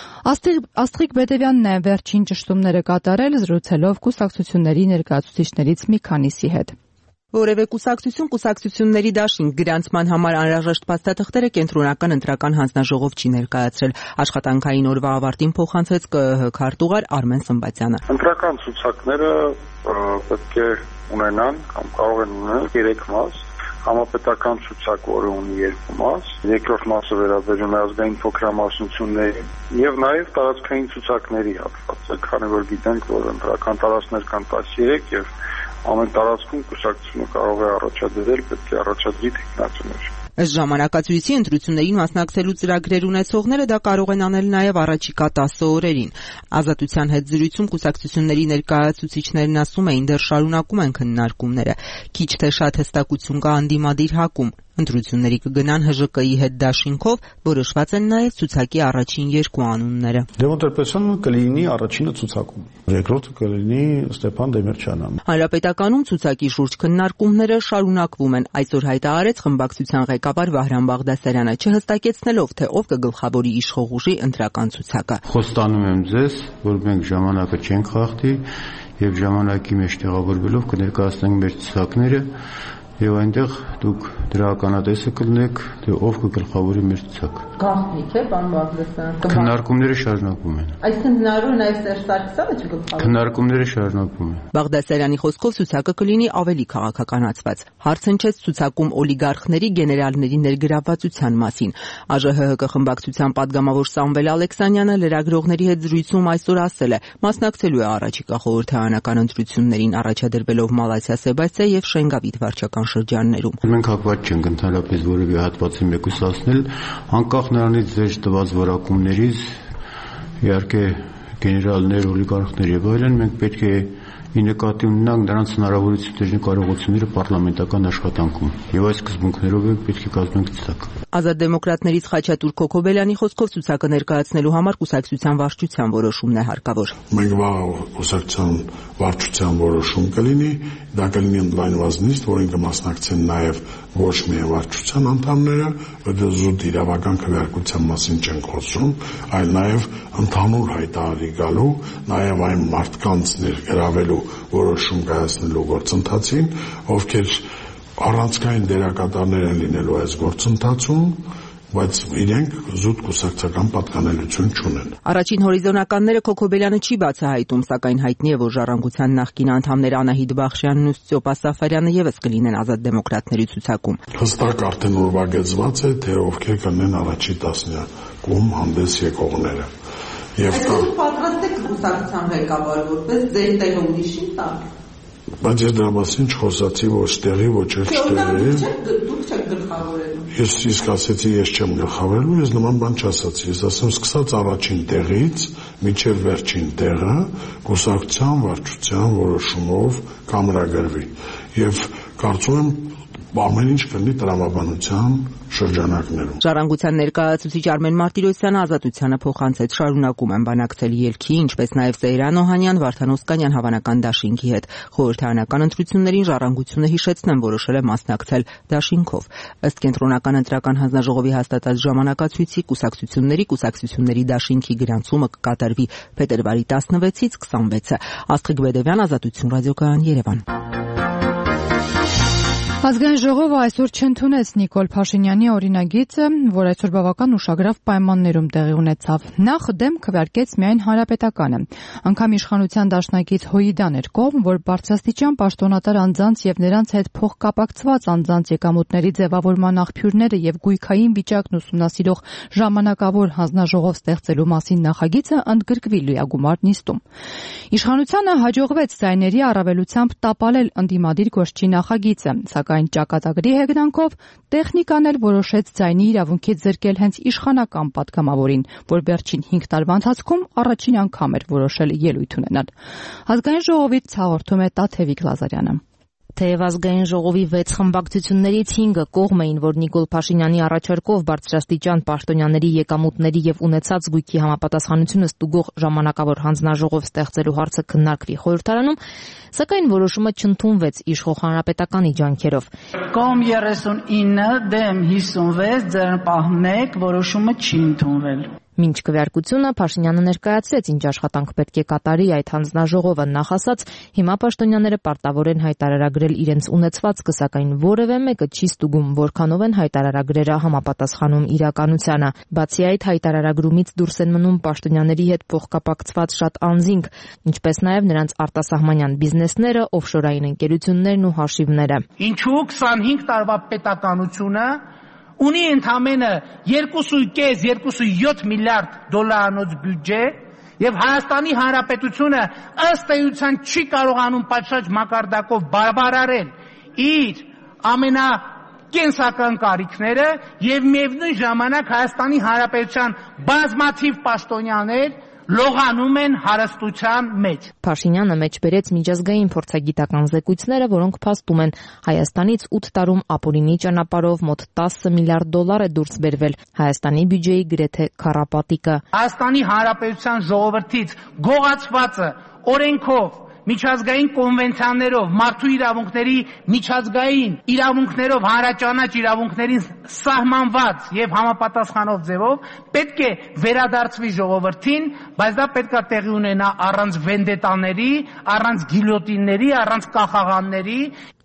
Speaker 1: Աստղիկ Բեդևյանն է վերջին ճշտումները կատարել, զրուցելով կուսակցությունների ներկայացուցիչներից մի քանիսի հետ։
Speaker 12: Որևէ կուսակցություն կուսակցությունների դաշինք գրանցման համար անհրաժեշտ փաստաթղթերը կենտրոնական ընտրական հանձնաժողով չի ներկայացրել։ Աշխատանքային օրվա ավարտին փոխանցեց ԿԸՀ քարտուղար Արմեն Սմբատյանը։
Speaker 13: Ընտրական ցուցակները պետք է ունենան կամ կարող են ունենալ երեք մաս, համապետական ցուցակ, որը ունի երկու մաս, երկրորդ մասը վերաբերում է ազգային փոքրամասնությունների եւ նաեւ տարածքային ցուցակների հատված, քանի որ գիտենք, որ ընտրական տարածքներ կան տասնյոթ եւ ամեն տարածքում կուսակցությունը կարող է առաջադրել, պետք է առաջադրի թեկնածուներ։
Speaker 12: Ըստ ժամանակացույցի ընտրություններին մասնակցելու ծրագրեր ունեցողները դա կարող են անել նաև առաջիկա տասը օրերին։ Ազատության հետ զրույցում կուսակցությունների ներկայացուցիչներն ասում էին, դեռ շարունակում են քննարկումները։ Քիչ թե շատ հստակություն կա անդիմադիր հակում։ Ընտրությունների կգնան Հ Ժ Կ-ի հետ դաշինքով, որոշված են նաև ցուցակի առաջին երկու անունները։
Speaker 14: Լևոն Տեր-Պետրոսյանը կլինի առաջինը ցուցակում, երկրորդը կլինի Ստեփան Դեմիրճյանը։
Speaker 12: Հանրապետականում ցուցակի շուրջ քննարկումները շարունակվում են։ Այսօր հայտարարեց խմբակցության ղեկավար Վահրամ Բաղդասարյանը, չհստակեցնելով, թե ով կգլխավորի իշխող ուժի ընտրական ցուցակը։
Speaker 8: Խոստանում եմ ձեզ, որ մենք ժամանակը չենք խախտի եւ ժամանակի մեջ տեղավորվելով կներկայացնենք մեր ցուցակները Եվ այնտեղ դուք դրա ականատեսը կլինեք, թե ով կգլխավորի մեր ցուցակը։
Speaker 12: Գաղտնիք է, պարոն Բաղդասարյան։
Speaker 8: Քննարկումները շարունակվում են։
Speaker 12: Այսինքն հնարավոր է նաև Սերժ Սարգսյանը չգլխավորի։
Speaker 8: Քննարկումները շարունակվում են։
Speaker 12: Բաղդասարյանի խոսքով ցուցակը կլինի ավելի քաղաքականացված։ Հարց հնչեց ցուցակում օլիգարխների, գեներալների ներգրավվածության մասին։ ԱԺՀՀԿ խմբակցության падգամավոր Սամվել Ալեքսանյանը լրագրողների հետ զրույցում այսօր ասել է, մասնակցելու է առաջիկա խորհրդարանական ընտրություններին, առաջադրվելով Մալաթիա Սեբաստիա եւ Շենգավիթ վարչական շրջաններում։
Speaker 8: Մենք հակված չենք ընդհանրապես որևէ հատվածի մեկուսացնել, անկախ նրանից ձեր տված որակումներից, իհարկե գեներալներ, օլիգարխներ եւ այլն, մենք պետք է ի նկատի ունենանք նրանց հնարավորություններն ու կարողությունները պարլամենտական աշխատանքում։ Եվ այս սկզբունքներով է պետք է կազմենք ցուցակ։
Speaker 12: Ազատ դեմոկրատներից Խաչատուր Քոքոբելյանի խոսքով ցուցակը ներկայացնելու համար կուսակցության վարչության որոշումն է հարկավոր։
Speaker 15: Մենք վաղ կուսակցության վարչության որոշում կլինի, դա կլինի ընդլայնված նիստ, որին կմասնակցեն նաև ոչ միայն վարչության անդամները, որտեղ զուտ իրավական քվեարկության մասին չեն խոսում, այլ նաև ընդհանուր հայտարարի գալու, նաև այն մարդկանց ներգրավելու որոշում կայացնելու գործընթացին, ովքեր առանցքային դերակատարներ են լինելու այս գործընթացում, բայց իրենք զուտ կուսակցական պատկանելություն չունեն։
Speaker 12: Առաջին հորիզոնականները Քոքոբելյանը չի բացահայտում, սակայն հայտնի է, որ Ժառանգության նախկին անդամներ Անահիտ Բախշյանն ու Ստյոպա Սաֆարյանը եւս կլինեն Ազատ դեմոկրատների ցուցակում։
Speaker 15: Հստակ արդեն ուրվագծված է, թե ովքեր կլինեն առաջի տասնյակում հանդես եկողները։ Եվ կա
Speaker 12: պատրաստ եք կուսակցության ղեկավար որպես ձեր տեղը ուրիշին տալ։
Speaker 15: Բայց ես դրա մասին չխոսացի ոչ տեղի, ոչ էլ չտեղի։
Speaker 12: Դուք չեք գլխավորելու։
Speaker 15: Ես իսկ ասեցի, ես չեմ գլխավորելու, ես նման բան չասացի։ Ես ասեմ, սկսած առաջին տեղից մինչև վերջին տեղը կուսակցության վարչության որոշումով կամրագրվի։ Եվ կարծում եմ ամեն ինչ կլինի տրամաբանության շրջանակներում։
Speaker 12: Ժառանգության ներկայացուցիչ Արմեն Մարտիրոսյանը Ազատությանը փոխանցեց, շարունակում են բանակցել ելքի, ինչպես նաև Սեյրան Օհանյան, Վարդան Օսկանյան հավանական դաշինքի հետ։ Խորհրդարանական ընտրություններին Ժառանգությունը հիշեցնեմ որոշել է մասնակցել դաշինքով։ Ըստ կենտրոնական ընտրական հանձնաժողովի հաստատած ժամանակացույցի կուսակցությունների կուսակցությունների դաշինքի գրանցումը կկատարվի փետրվարի տասնվեցից քսանվեցը։ Աստղիկ Բեդևյան, Ազատություն ռադիոկայան, Երևան։
Speaker 1: Ազգային ժողովը այսօր չընդունեց Նիկոլ Փաշինյանի օրինագիծը, որ այսօր բավական ուշագրավ պայմաններում տեղի ունեցավ։ Նախ դեմ քվեարկեց միայն Հանրապետականը։ Անգամ իշխանության դաշնակից Հոիդան էր կողմ, որ բարձրաստիճան պաշտոնատար անձանց եւ նրանց հետ փոխկապակցված անձանց եկամուտների ձևավորման աղբյուրները եւ գույքային վիճակն ուսումնասիրող ժամանակավոր հանձնաժողով ստեղծելու մասին նախագիծը ընդգրկվի լիագումար նիստում։ Իշխանությանը հաջողվեց ձայների առավելությամբ տապալել ընդդիմադիր գործչի նախագիծը, սակայն ճակատագրի հեգնանքով տեխնիկան էլ որոշեց ձայնի իրավունքից զրկել հենց իշխանական պատգամավորին, որ վերջին հինգ տարվա ընթացքում առաջին անգամ էր որոշել ելույթ ունենալ։ Ազգային ժողովից հաղորդում է Տաթևիկ Լազարյանը։
Speaker 9: Թեև ազգային ժողովի վեց խմբակցություններից հինգը կողմ էին, որ Նիկոլ Փաշինյանի առաջարկով բարձրաստիճան պաշտոնյաների եկամուտների եւ ունեցած գույքի համապատասխանությունը ստուգող ժամանակավոր հանձնաժողով ստեղծելու հարցը քննարկվի խորհրդարանում, սակայն որոշումը չընդունվեց իշխող Հանրապետականի ջանքերով։
Speaker 5: Կողմ երեսունինը դեմ հիսունվեց, ձեռնպահ մեկ, որոշումը չի ընդունվել։
Speaker 9: Մինչ քվեարկությունը Փաշինյանը ներկայացրեց, ինչ աշխատանք պետք է կատարի այդ հանձնաժողովը, նախ ասած, հիմա պաշտոնյաները պարտավոր են հայտարարագրել իրենց ունեցվածքը, սակայն որևէ մեկը չի ստուգում, որքանով են հայտարարագրերը համապատասխանում իրականությանը։ Բացի այդ, հայտարարագրումից դուրս են մնում պաշտոնյաների հետ փոխկապակցված շատ անձինք, ինչպես նաև նրանց արտասահմանյան բիզնեսները, օֆշորային ընկերություններն ու հաշիվները։
Speaker 16: Ինչու քսանհինգ տարվա պետականությունը ունի ընդամենը երկու կես երկուսույոթ միլիարդ դոլարանոց բյուջե եւ Հայաստանի Հանրապետությունը ըստ էության չի կարողանում պատշաճ մակարդակով բարբարարել իր ամենա կենսական կարիքները եւ միևնույն ժամանակ Հայաստանի Հանրապետության բազմաթիվ պաշտոնյաներ լողանում են հարստության մեջ։
Speaker 9: Փաշինյանը մեջ բերեց միջազգային փորձագիտական զեկույցները, որոնք փաստում են Հայաստանից ութ տարում ապօրինի ճանապարհով մոտ տասը միլիարդ դոլար է դուրս բերվել, Հայաստանի բյուջեի գրեթե քառապատիկը։
Speaker 16: Հայաստանի Հանրապետության ժողովրդից գողացվածը օրենքով միջազգային կոնվենցիաներով, մարդու իրավունքների միջազգային իրավունքներով, հանրաճանաչ իրավունքներին սահմանված եւ համապատասխանող ձևով պետք է վերադարձվի ժողովրդին, բայց դա պետք է տեղի ունենա առանց վենդետաների, առանց գիլյոտինների, առանց կախաղանների։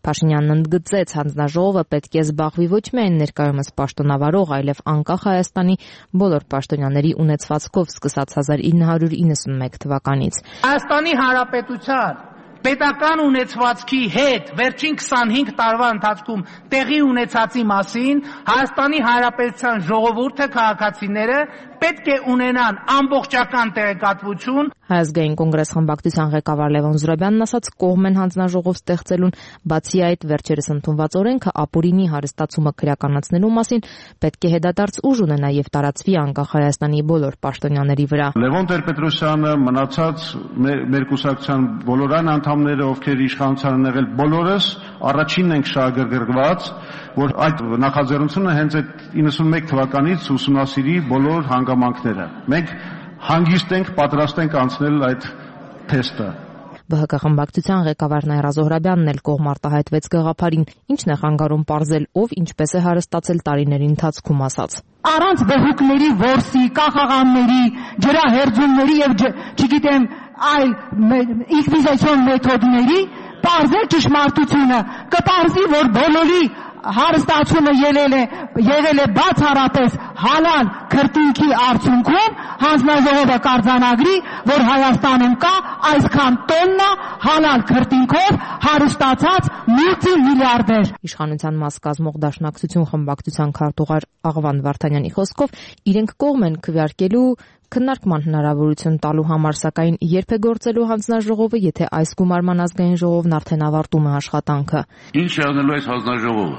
Speaker 9: Փաշինյանն ընդգծեց, հանձնաժողովը պետք է զբաղվի ոչ միայն ներկայումս պաշտոնավարող, այլև անկախ Հայաստանի բոլոր պաշտոնյաների ունեցվածքով սկսած հազար ինը հարյուր իննսունմեկ թվականից։
Speaker 16: Հայաստանի Հանրապետության պետական ունեցվածքի հետ վերջին քսանհինգ տարվա ընթացքում տեղի ունեցածի մասին Հայաստանի Հանրապետության ժողովուրդը, քաղաքացիները պետք է ունենան ամբողջական տեղեկատվություն։
Speaker 9: Հայ ազգային կոնգրես խմբակցության ղեկավար Լևոն Զուրաբյանն ասաց, կողմ են հանձնաժողով ստեղծելուն, բացի այդ վերջերս ընդունված օրենքը ապօրինի հարստացումը քրեականացնելու մասին պետք է հետադարձ ուժ ունենա եւ տարածվի անկախ Հայաստանի բոլոր պաշտոնյաների վրա։
Speaker 4: Լևոն Տեր-Պետրոսյանը, մնացած մեր կուսակցության բոլոր այն անդամները, ովքեր իշխանության են եղել, բոլորս առաջինն ենք շահագրգռված, որ այդ նախաձեռնությունը հենց այդ իննսունմեկ թվականից ուսումնասիրի բոլոր հանգամանքները։ Մենք հանգիստ ենք, պատրաստ ենք անցնել այդ թեստը։
Speaker 9: Բը հը կը խմբակցության ղեկավար Նաիրա Զոհրաբյանն էլ կողմ արտահայտվեց գաղափարին, ինչն է խանգարում պարզել, ով ինչպես է հարստացել տարիների ընթացքում ասաց։
Speaker 6: Առանց բհուկների, որսի, կախաղանների, ջրահերձումների եւ չգիտեմ այլ ինկվիզիցիոն մեթոդների պարզել ճշմարտությունը, կպարզի, որ բոլորի հարստացումը ելել է եղել է բացառապես հալալ քրտինքի արդյունքում, հանձնաժողովը կարձանագրի, որ Հայաստանում կա այսքան տոննա հալալ քրտինքով հարստացած մուլտիմիլիարդեր։
Speaker 9: Իշխանության մաս կազմող Դաշնակցություն խմբակցության քարտուղար Աղվան Վարդանյանի խոսքով իրենք կողմ են քվեարկելու քննարկման հնարավորություն տալու համար, սակայն երբ է գործելու հանձնաժողովը, եթե այս գումարման ազգային ժողովն արդեն ավարտում է աշխատանքը։
Speaker 7: Ինչ է անելու այս հանձնաժողովը։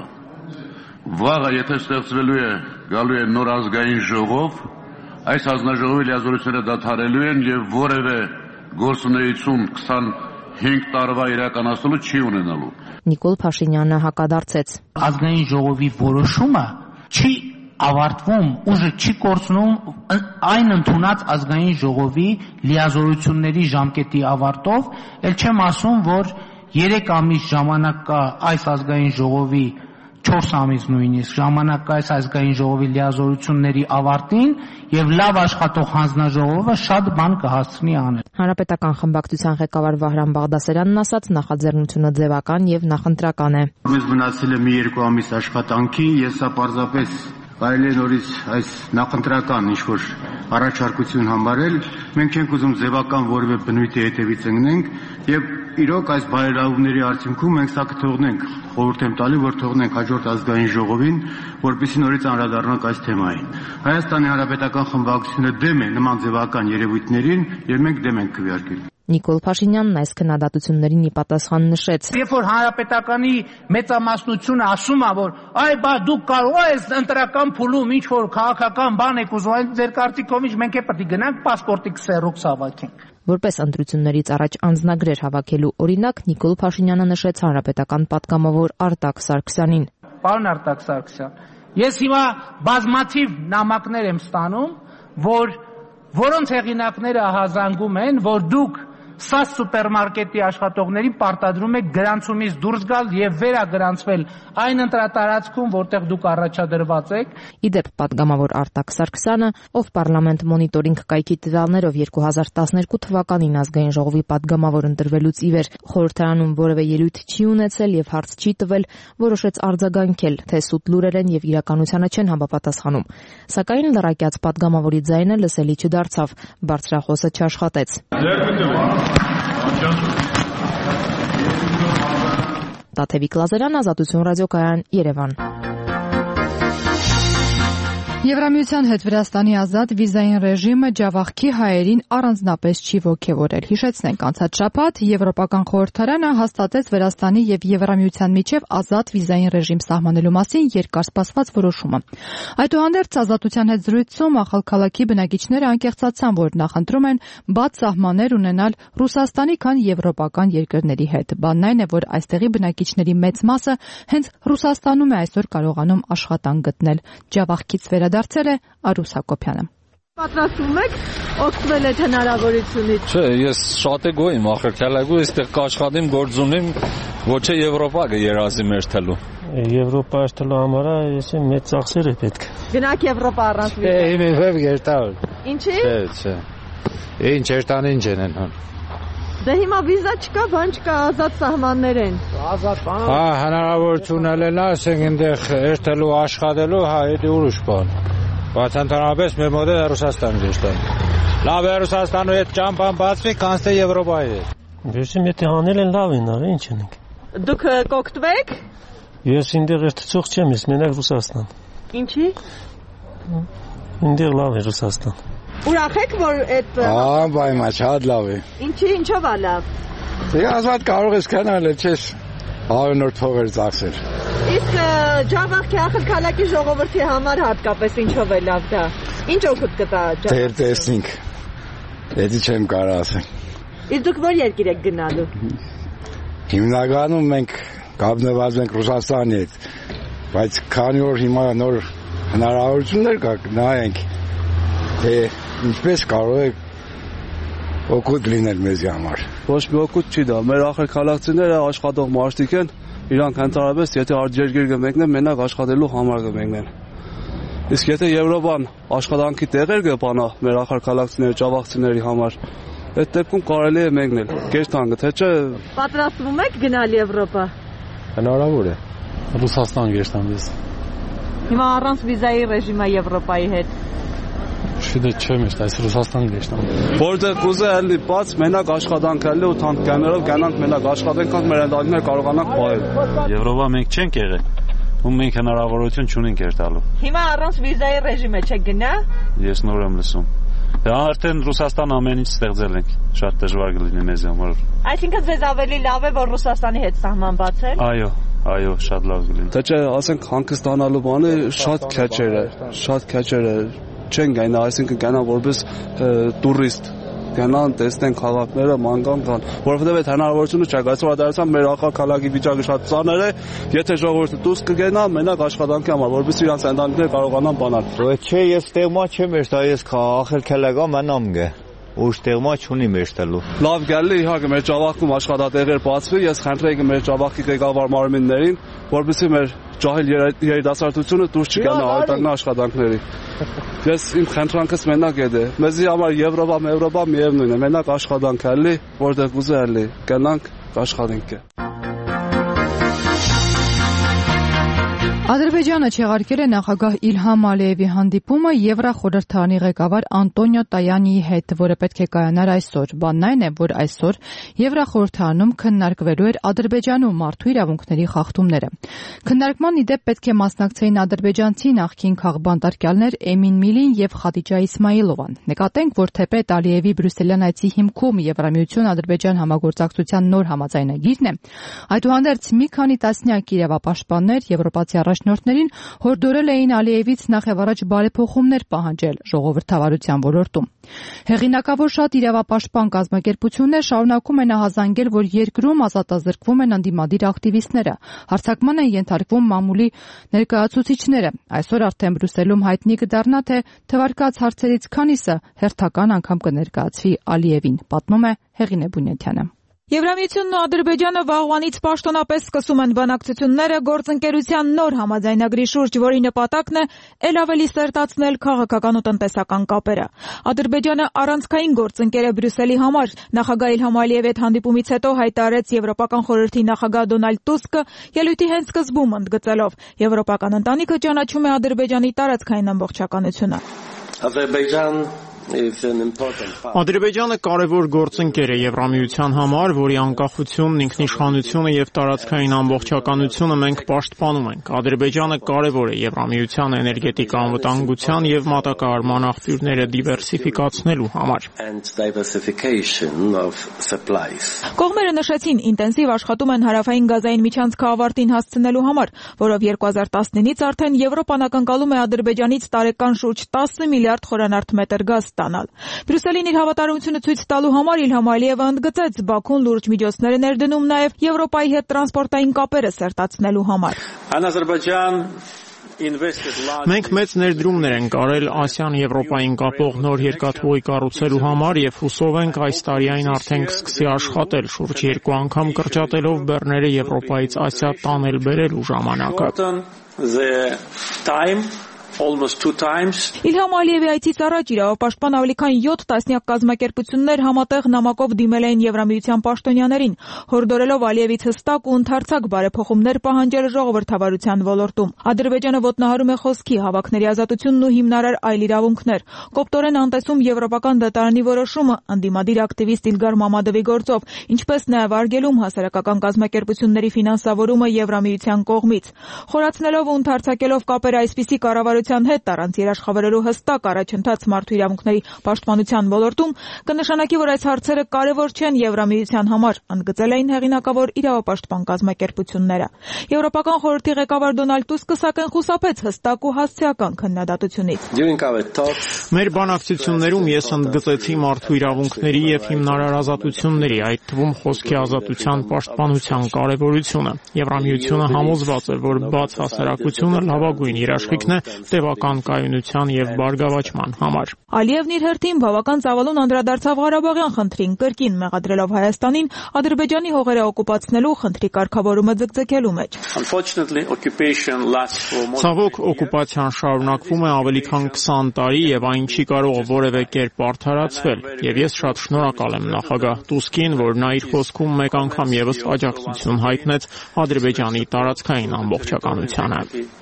Speaker 7: Վաղը եթե ստեղծվելու է, գալու է նոր ազգային ժողով, այս հանձնաժողովի լիազորությունները դադարելու են եւ որևէ գործունեություն քսանհինգ տարվա իրականացնելու չի ունենալու։
Speaker 9: Նիկոլ Փաշինյանը հակադարձեց։
Speaker 16: Ազգային ժողովի որոշումը չի ավարտվում, ուժը չի կորցնում այն ընդունած ազգային ժողովի լիազորությունների ժամկետի ավարտով, ել չեմ ասում, որ երեք ամիս ժամանակ կա այս ազգային ժողովի չորս ամիս նույնիսկ ժամանակ կա այս ազգային ժողովի լիազորությունների ավարտին եւ լավ աշխատող հանձնաժողովը շատ բան կհասցնի անել։
Speaker 9: Հանրապետական խմբակցության ղեկավար Վահրամ Բաղդասարյանն ասաց, նախաձեռնությունը ձևական եւ նախընտրական է։
Speaker 8: Մեզ մնացել է մի երկու ամիս աշխատանքի, ես սա պարզապես կարելի է նորից այս նախընտրական ինչ-որ առաջարկություն համարել, մենք չենք ուզում ձևական որևէ բնույթի հետևից ընկնենք եւ իրոք այս բարելավումների արդյունքում մենք սա կթողնենք, խորհուրդ եմ տալի, որ թողնենք հաջորդ ազգային ժողովին, որպեսզի նորից անդրադառնանք այս թեմային։ Հայաստանի Հանրապետական խմբակցությունը դեմ է նման ձևական երևույթներին եւ մենք դեմ ենք քվեարկել։
Speaker 9: Նիկոլ Փաշինյանն այս քննադատություններին ի պատասխան նշեց.
Speaker 16: Երբ որ Հանրապետականի մեծամասնությունը ասում է, որ այ բա դուք կարող եք ընտրական փուլում ինչ որ քաղաքական բան եք ուզում, այլ ձեր կարտիկով ինչ մենք է պետք է գնանք պասպորտի քսերոքս հավաքենք։
Speaker 9: Որպես ընտրություններից առաջ անձնագրեր հավաքելու օրինակ Նիկոլ Փաշինյանը նշեց հանրապետական պատգամավոր Արտակ Սարգսյանին։
Speaker 16: Պարոն Արտակ Սարգսյան, ես հիմա բազմաթիվ նամակներ եմ ստանում, որ որոնց հեղինակները ահազանգում են, որ դուք ՍԱՍ սուպերմարկետի աշխատողներին պարտադրում եք գրանցումից դուրս գալ եւ վերագրանցվել այն ընտրատարածքում, որտեղ դուք առաջադրված եք։
Speaker 9: Իդեպ պատգամավոր Արտակ Սարգսյանը, ով Պարլամենտ մոնիտորինգ կայքի տվյալներով երկու հազար տասներկու թվականին ազգային ժողովի պատգամավոր ընտրվելուց ի վեր խորհրդարանում որևէ ելույթ չի ունեցել եւ հարց չի տվել, որոշեց արձագանքել, թե սուտ լուրեր են եւ իրականությանը չեն համապատասխանում։ Սակայն լրակյաց պատգամավորի ձայնը լսելի չդարձավ, բարձրախոսը չաշխատեց։ Տաթևիկ Լազարյան, Ազատություն ռադիոկայան, Երևան։
Speaker 1: Եվրամիության հետ Վրաստանի ազատ վիզային ռեժիմը ջավախքի հայերին առանձնապես չի ոգևորել։ Հիշեցնենք, անցած շաբաթ Եվրոպական խորհրդարանը հաստատեց Վրաստանի եւ Եվրամիության միջև ազատ վիզային ռեժիմ սահմանելու մասին երկարսպասված որոշումը։ Այդուհանդերձ ազատության հետ զրույցում ախալքալաքի բնակիչները անկեղծացան, որ նախընտրում են բաց սահմաններ ունենալ Ռուսաստանի, քան եվրոպական երկրների հետ։ Բանն այն է, որ այստեղի բնակիչների մեծ մասը հենց Ռուսաստանում է այսօր կարողանում աշխատանք գտնել։ Ջավախքից վերադարձել է Արուս Հակոբյանը։
Speaker 17: Պատրաստվում եք օգտվել այդ հնարավորությունից։
Speaker 18: Չէ, ես շատ է գոյím, ախր քալագու այստեղ կաշխատեմ, գործ ունեմ, ոչ է Եվրոպա կերազի մեր թելու։
Speaker 19: Եվրոպա աշխատելու համար ես մեծ ծախսեր է պետք։
Speaker 17: Գնաք Եվրոպա առանց վիզա։
Speaker 19: Է, իմ ով գերտալ։
Speaker 17: Ինչի՞։
Speaker 19: Չէ, չէ։ Ինչ երտան ինչ են հան։
Speaker 17: Դե հիմա վիզա չկա, բան չկա, ազատ սահմաններ են։
Speaker 20: Ազատ բան։ Հա, հնարավորություն ելնա, ասենք այնտեղ երթելու, աշխատելու, հա, դա ուրիշ բան։ Բայց ընդհանրապես մեր մոտ է Ռուսաստանն է։ Լավ է Ռուսաստանը հետ ճամփան բացվի, կանցնե Եվրոպայի հետ։ Բեսիմ եթե հանել են լավ են, արի ինչ ենք։
Speaker 17: Դուք կօգտվեք։
Speaker 19: Ես ինձ երթցող չեմ, ես մենակ Ռուսաստան։
Speaker 17: Ինչի։
Speaker 19: Ինձ լավ է Ռուսաստան։
Speaker 17: Ուրախ եք, որ այդ
Speaker 21: Հա, բայմա, շատ լավ է։
Speaker 17: Ինչի, ինչով է լավ։
Speaker 21: Դե ազատ կարող ես կանալ, չես հարյուր փողեր ծախսել։
Speaker 17: Իսկ Ջավախքի ախալքալակի ժողովրդի համար հատկապես ինչով է լավ դա։ Ինչ օգուտ կտա Ջավախ։
Speaker 21: Դեր տեսնենք։ Էդի չեմ կարող ասել։
Speaker 17: Իսկ դուք ո՞ր երկիր եք գնալու։
Speaker 21: Հիմնականում մենք կապնված ենք Ռուսաստանի հետ, բայց քանի որ հիմա նոր հնարավորություններ կա, նայենք, թե ինչպես կարող է օգուտ լինել մեզի համար։
Speaker 22: Ոչ մի օգուտ չի դա, մեր ախալքալակցիները աշխատող մարդիկ են, իրանք ընդհանրապես եթե արտերկիր կմեկնեն, մենակ աշխատելու համար կմեկնեն։ Իսկ եթե Եվրոպան աշխատանքի տեղեր կբանա մեր ախալքալակցիների, ճավախցիների համար, այդ դեպքում կարելի է մեկնել։ Կերտանգը, թե չէ։
Speaker 17: Պատրաստվում եք գնալ Եվրոպա։
Speaker 22: Հնարավոր է։
Speaker 19: Ռուսաստան գերտանդես։
Speaker 17: Հիմա առանց վիզայի ռեժիմը Եվրոպայի հետ։
Speaker 19: Շուտը չեմ ես, այս Ռուսաստան գերտանդես։
Speaker 22: Որտեղ կուզե ալի բաց, մենակ աշխատանք ալի ու թանկյաներով գանանք մենակ աշխատենք, կանք մեր ընտանիքներ կարողանանք պահել։
Speaker 23: Եվրոպա մենք չենք եղել, ու մենք հնարավորություն չունենք երթալու։
Speaker 17: Հիմա առանց վիզայի ռեժիմը չեք գնա։
Speaker 23: Ես նոր եմ լսում։ Դա արդեն Ռուսաստան ամեն ինչ ստեղծել ենք, շատ դժվար կլինի մեզ համար։
Speaker 17: Այսինքն ձեզ ավելի լավ է, որ Ռուսաստանի հետ սահման բացել։
Speaker 23: Այո, այո, շատ լավ կլինի։
Speaker 22: Թե չէ, ասենք հանգստանալու բանը շատ քաչեր է, շատ քաչեր է, չեն գնա, այսինքն գնա որպես տուրիստ, գնան, տեսնեն քաղաքները, ման կան, որովհետև այդ հնարավորությունը չկա, այսօր դարձան մեր ախալքալակի վիճակը շատ ծանր է, եթե ժողովուրդը դուրս կգնա, մենակ աշխատանքի համար, որպես իրանց ընտանիքները կարողանան բանալ։
Speaker 24: Չէ, ես տեղմա չեմ երթա, ես ախալքալակա մնամ գե։ Ուշ տեղմա չունի մեջտալու։
Speaker 22: Լավ գալի իհարկե մեր ճավախքում աշխատատեղեր բացվի, ես խնդրեի մեր ճավախքի ղեկավար մարմիններին, որպեսզի մեր ջահել երիտասարդությունը դուրս չգանա արտաքին աշխատանքների։ Ես իմ խնդրանքս մենակ է դե։ Մեզի համար Եվրոպա, Եվրոպա միևնույն է, մենակ աշխատանք ալի, որտեղ կուզե ալի, գնանք աշխատենք։
Speaker 1: Ադրբեջանը չեղարկել է նախագահ Իլհամ Ալիևի հանդիպումը Եվրախորհրդարանի ղեկավար Անտոնիո Տայանիի հետ, որը պետք է կայանար այսօր։ Բանն այն է, որ այսօր Եվրախորհրդարանում քննարկվելու էր Ադրբեջանում մարդու իրավունքների խախտումները։ Քննարկման ի դեպ պետք է մասնակցեին ադրբեջանցի նախկին քաղբանտարկյալներ Էմին Միլին եւ Խադիջա Իսմայիլովան։ Նկատենք, որ թեպետ Ալիևի բրյուսելյան այցի հիմքում Եվրամիություն-Ադրբեջան համագործակցության նոր համաձայնագիրն է, այդուհանդերձ մի քանի տասնյակ իրավապաշտպաններ եվրոպացի առաջնորդներին հորդորել էին Ալիևից նախևառաջ բարեփոխումներ պահանջել ժողովրդավարության ոլորտում։ Հեղինակավոր շատ իրավապաշտպան կազմակերպություններ շարունակում են ահազանգել, որ երկրում ազատազրկվում են ընդդիմադիր ակտիվիստները, հարձակման են ենթարկվում մամուլի ներկայացուցիչները։ Այսօր արդեն Բրյուսելում հայտնի կդառնա, թե թվարկած հարցերից քանիսը հերթական անգամ կներկայացվի Ալիևին, պատմում է Հեղինե Բունյաթյանը։
Speaker 25: Եվրամիությունն ու Ադրբեջանը վաղուանից պաշտոնապես սկսում են բանակցությունները գործընկերության նոր համաձայնագրի շուրջ, որի նպատակն է ել ավելի սերտացնել քաղաքական ու տնտեսական կապերը։ Ադրբեջանը առանցքային գործընկեր է Բրյուսելի համար։ Նախագահ Իլհամ Ալիևի հետ հանդիպումից հետո հայտարարեց Եվրոպական խորհրդի նախագահ Դոնալդ Տուսկը, ելույթի հենց սկզբում ընդգծելով. Եվրոպական ընտանիքը ճանաչում է Ադրբեջանի տարածքային ամբողջականությունը։
Speaker 2: Ադրբեջան Ադրբեջանը կարևոր գործընկեր է Եվրամիության համար, որի անկախությունն, ինքնիշխանությունը եւ տարածքային ամբողջականությունը մենք պաշտպանում ենք։ Ադրբեջանը կարևոր է Եվրամիության էներգետիկա անվտանգության եւ մատակարարման աղբյուրները դիվերսիֆիկացնելու համար։
Speaker 25: Կողմերը նշեցին, ինտենսիվ աշխատում են հարավային գազային միջանցքը ավարտին հասցնելու համար, որով երկու հազար տասնինից արդեն Եվրոպան ակնկալում է Ադրբեջանից տարեկան շուրջ տասը միլիարդ խորանարդ մետր գազ ստանալ։ Բրյուսելին իր հավատարմությունը ցույց տալու համար Իլհամ Ալիևը ընդգծեց Բաքուն լուրջ միջոցներ է ներդնում նաև Եվրոպայի հետ տրանսպորտային կապերը սերտացնելու համար։
Speaker 2: Մենք մեծ ներդրումներ ենք արել Ասիան-Եվրոպային կապող նոր երկաթուղի կառուցելու համար եւ հուսով ենք այս տարիային արդեն կսկսի աշխատել, շուրջ երկու անգամ կրճատելով բեռները Եվրոպայից Ասիա տանել բերելու ժամանակը։
Speaker 3: almost two times.
Speaker 25: Իլհամ Ալիևի այցից առաջ իրավապաշտպան ավելի քան յոթ տասնյակ կազմակերպություններ համատեղ նամակով դիմել էին Եվրամիության պաշտոնյաներին, հորդորելով Ալիևից հստակ ու ընդարձակ բարեփոխումներ պահանջել ժողովրդավարության ոլորտում։ Ադրբեջանը ոտնահարում է խոսքի, հավաքների ազատությունն ու հիմնարար այլ իրավունքներ։ Կոպտորեն անտեսում Եվրոպական դատարանի որոշումը ընդդիմադիր ակտիվիստ Իլգար Մամադովի գործով, ինչպես նաև արգելում հասարակական կազմակերպությունների ֆինանսավորումը Եվրամիության կողմից։ Խորացնելով ու ընդարձակելով կապերը այսպիսի կառավարության հետ առանց երաշխավորելու հստակ առաջընթաց մարդու իրավունքների պաշտպանության ոլորտում, կնշանակի, որ այս հարցերը կարևոր չեն Եվրամիության համար, ընդգծել էին հեղինակավոր իրավապաշտպան կազմակերպությունները։ Եվրոպական խորհրդի ղեկավար Դոնալդ Տուսկը սակայն խուսափեց հստակ ու հասցեական քննադատությունից։
Speaker 2: Մեր բանակցություններում ես ընդգծեցի մարդու իրավունքների եւ հիմնարար ազատությունների, այդ թվում խոսքի ազատության պաշտպանության կարևորությունը։ Եվրամիությունը համոզված է, որ բաց հասարակությունը լավագույն երաշխիքն է տևական կայունության եւ բարգավաճման համար։
Speaker 25: Ալիևն իր հերթին բավական ծավալուն անդրադարձավ Ղարաբաղյան խնդրին, կրկին մեղադրելով Հայաստանին Ադրբեջանի հողերը օկուպացնելու խնդրի կարգավորումը ձգձգելու մեջ։
Speaker 2: Ցավոք, օկուպացիան շարունակվում է ավելի քան քսան տարի եւ այն չի կարող որևէ կերպ արդարացվել։ Եվ ես շատ շնորհակալ եմ նախագահ Տուսկին, որ նա իր խոսքում մեկ անգամ եւս աջակցություն հայտնեց Ադրբեջանի տարածքային ամբողջականությանը։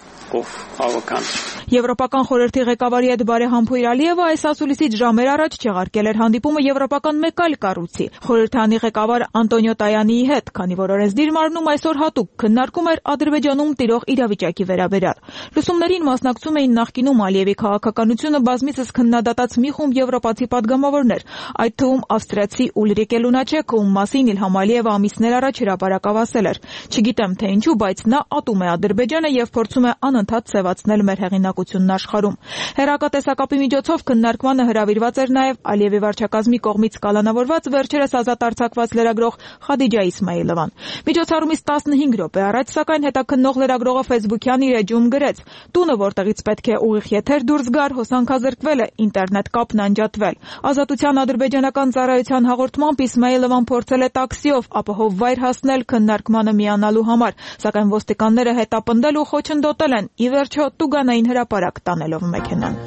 Speaker 25: Եվրոպական խորհրդի ղեկավարի հետ բարեհամբույր Ալիևը այս ասուլիսից ժամեր առաջ չեղարկել էր հանդիպումը եվրոպական մեկ այլ կառույցի, խորհրդանի ղեկավար Անտոնիո Տայանիի հետ, քանի որ օրենսդիր մարմնում այսօր հատուկ քննարկում էր Ադրբեջանում տիրող իրավիճակի վերաբերյալ։ Լուսումներին մասնակցում էին նախկինում Ալիևի քաղաքականությունը բազմիցս քննադատած մի խումբ եվրոպացի պատգամավորներ, այդ թվում ավստրիացի Ուլրիկե Լունաչեկը, ում մասին Իլհամ Ալիևը ամիսներ առաջ հրապարակավ ասել էր. «Չգիտեմ թե ինչու, բայց նա ատում է Ադրբեջանը եւ փորձում է անընդհատ սևացնել մեր հեղինակությունն աշխարհում»։ Հեռակատեսակապի միջոցով քննարկմանը հրավիրված էր նաև Ալիևի վարչակազմի կողմից կալանավորված վերջերս ազատ արձակված լրագրող Խադիջա Իսմայիլովան։ Միջոցառումից տասնհինգ րոպե առաջ, սակայն հետաքննող լրագրողը Facebook-յան իր էջում գրեց. «Տունը, որտեղից պետք է ուղիղ եթեր դուրս գար, հոսանքազրկվել է, ինտերնետ կապն անջատվել»։ Ազատության ադրբեջանական ծառայության հաղորդմամբ Իսմայիլովան փորձել է տաքսիով ապահով վայր հասնել քննարկմանը միանալու համար, սակայն ոստիկանները հետապնդել ու խոչընդոտել են, ի վերջո տուգանային հրապարակ տանելով մեքենան։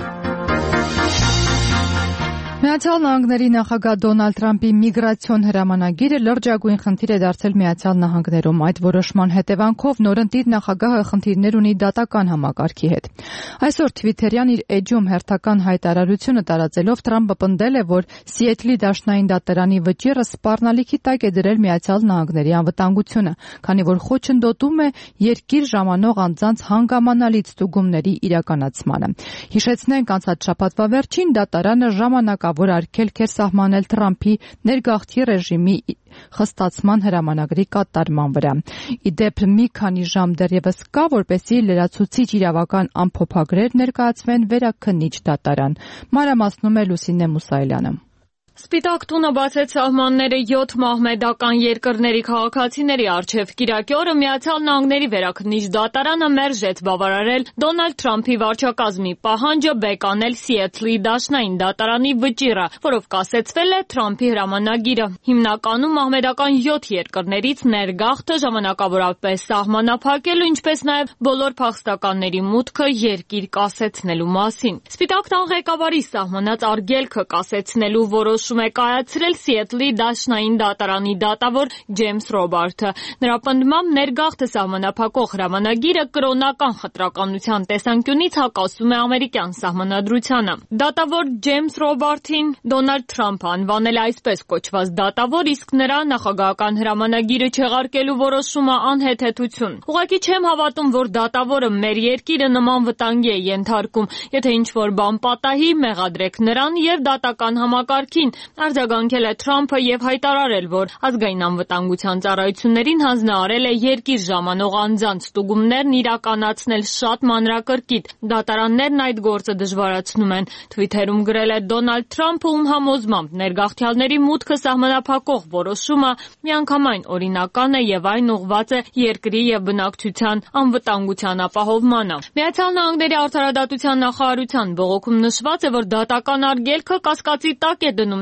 Speaker 1: Միացյալ Նահանգների նախագահ Դոնալդ Թրամփի միգրացիոն հրամանագիրը լրջագույն խնդիր է դարձել Միացյալ Նահանգներում։ Այդ որոշման հետևանքով նորընտիր նախագահը խնդիրներ ունի դատական համակարգի հետ։ Այսօր Թվիթերյան իր էջում հերթական հայտարարությունը տարածելով Թրամփը պնդել է, որ Սիեթլի դաշնային դատարանի վճիռը սպառնալիքի տակ է դրել Միացյալ Նահանգների անվտանգությունը, քանի որ խոչընդոտում է երկիր ժամանող անձանց հանգամանալից ստուգումների իրականացմանը։ Հիշեցնենք, անցած շաբաթվա վերջին դատարանը ժամանակ որ արգելք էր սահմանել Թրամփի ներգաղթի ռեժիմի խստացման հրամանագրի կատարման վրա։ Ի դեպ, մի քանի ժամ դեռևս կա, որպեսզի լրացուցիչ իրավական ամփոփագրեր ներկայացվեն վերաքննիչ դատարան։ Մանրամասնում է Լուսինե Մուսայելյանը։
Speaker 10: Սպիտակ տունը բացեց սահմանները յոթ մահմեդական երկրների քաղաքացիների առջև։ Կիրակի օրը Միացյալ Նահանգների վերաքննիչ դատարանը մերժեց բավարարել Դոնալդ Թրամփի վարչակազմի պահանջը բեկանել Սիեթլի դաշնային դատարանի վճիռը, որով կասեցվել է Թրամփի հրամանագիրը։ Հիմնականում մահմեդական յոթ երկրներից ներգաղթը ժամանակավորապես սահմանափակելու, ինչպես նաև բոլոր փախստականների մուտքը երկիր կասեցնելու մասին։ Սպիտակ տան ղեկավարի սահմանած արգելքը կասեցնելու որոշ է կայացրել Սիեթլի դաշնային դատարանի դատավոր Ջեյմս Ռոբարթը։ Նրա պնդմամբ ներգաղթը սահմանափակող հրամանագիրը կրոնական խտրականության տեսանկյունից հակասում է ամերիկյան սահմանադրությանը։ Դատավոր Ջեյմս Ռոբարթին Դոնալդ Թրամփը անվանել է այսպես կոչված դատավոր, իսկ նրա նախագահական հրամանագիրը չեղարկելու որոշումը անհեթեթություն։ Ուղղակի չեմ հավատում, որ դատավորը մեր երկիրը նման վտանգի է ենթարկում։ Եթե ինչ-որ բան պատահի, մեղադրեք նրան եւ դատական համակարգին, արձագանքել է Թրամփը եւ հայտարարել, որ ազգային անվտանգության ծառայություններին հանձնարարել է երկիր ժամանող անձանց ստուգումներն իրականացնել շատ մանրակրկիտ։ Դատարաններն այդ գործը դժվարացնում են։ Թվիթերում գրել է Դոնալդ Թրամփը, ում համոզմամբ ներգաղթյալների մուտքը սահմանափակող որոշումը միանգամայն օրինական է եւ այն ուղղված է երկրի եւ բնակչության անվտանգության ապահովմանը։ Միացյալ Նահանգների արդարադատության նախարարության բողոքում նշված է, որ դատական արգելքը կասկածի տակ է դնում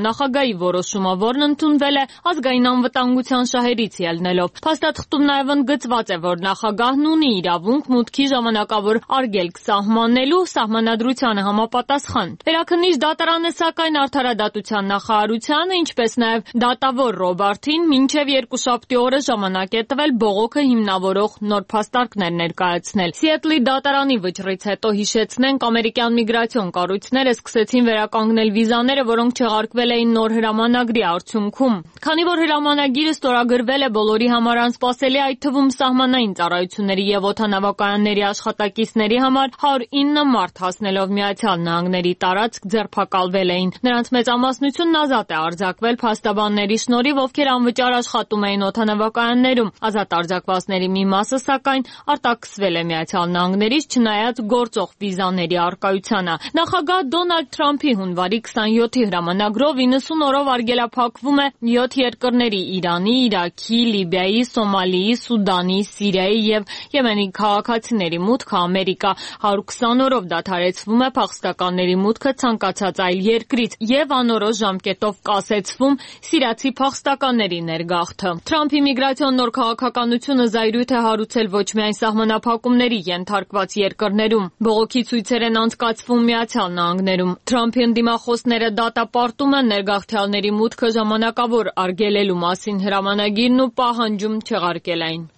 Speaker 10: նախագահի որոշումը, որն ընդունվել է ազգային անվտանգության շահերից ելնելով։ Փաստաթղթում նաև ընդգծված է, որ նախագահն ունի իրավունք մուտքի ժամանակավոր արգելք սահմանելու սահմանադրությանը համապատասխան։ Վերաքննիչ դատարանը սակայն արդարադատության նախարարությանը, ինչպես նաև դատավոր Ռոբարտին մինչև երկուշաբթի օրը ժամանակ է տվել բողոքը հիմնավորող նոր փաստարկներ ներկայացնել։ Սիեթլի դատարանի վճռից հետո հիշեցնենք, ամերիկյան միգրացիոն կառույցները սկսեցին վերականգնել վիզաները, որոնք չեղարկվել էին նոր հրամանագրի արդյունքում։ Քանի որ հրամանագիրը ստորագրվել է բոլորի համար անսպասելի, այդ թվում սահմանային ծառայությունների եւ օդանավակայանների աշխատակիցների համար, հարյուր ինը մարդ հասնելով Միացյալ Նահանգների տարածք ձերբակալվել էին։ Նրանց մեծամասնությունն ազատ է արձակվել փաստաբանների շնորհիվ, ովքեր անվճար աշխատում էին օդանավակայաններում։ Ազատ արձակվածների մի մասը, սակայն, արտաքսվել է Միացյալ Նահանգներից, չնայած գործող վիզաների առկայությանը։ Նախագահ Դոնալդ Թրամփի հունվարի քսանյոթի հրամանագրով իննսուն օրով արգելափակվում է յոթ երկրների՝ Իրանի, Իրաքի, Լիբիայի, Սոմալիի, Սուդանի, Սիրիայի եւ Եմենի քաղաքացիների մուտքը Ամերիկա։ հարյուր քսան օրով դադարեցվում է փախստականների մուտքը ցանկացած այլ երկրից եւ անորոշ ժամկետով կասեցվում սիրիացի փախստականների ներգաղթը։ Թրամփի միգրացիոն նոր քաղաքականությունը զայրույթ է հարուցել ոչ միայն սահմանափակումների ենթարկված երկրներում։ Բողոքի ցույցեր են անցկացվում Միացյալ Նահանգներում։ Թրամփի ընդդիմախոսները դատապարտում են ներգաղթյալների մուտքը ժամանակավոր արգելելու մասին հրամանագիրն ու պահանջում չեղարկել այն։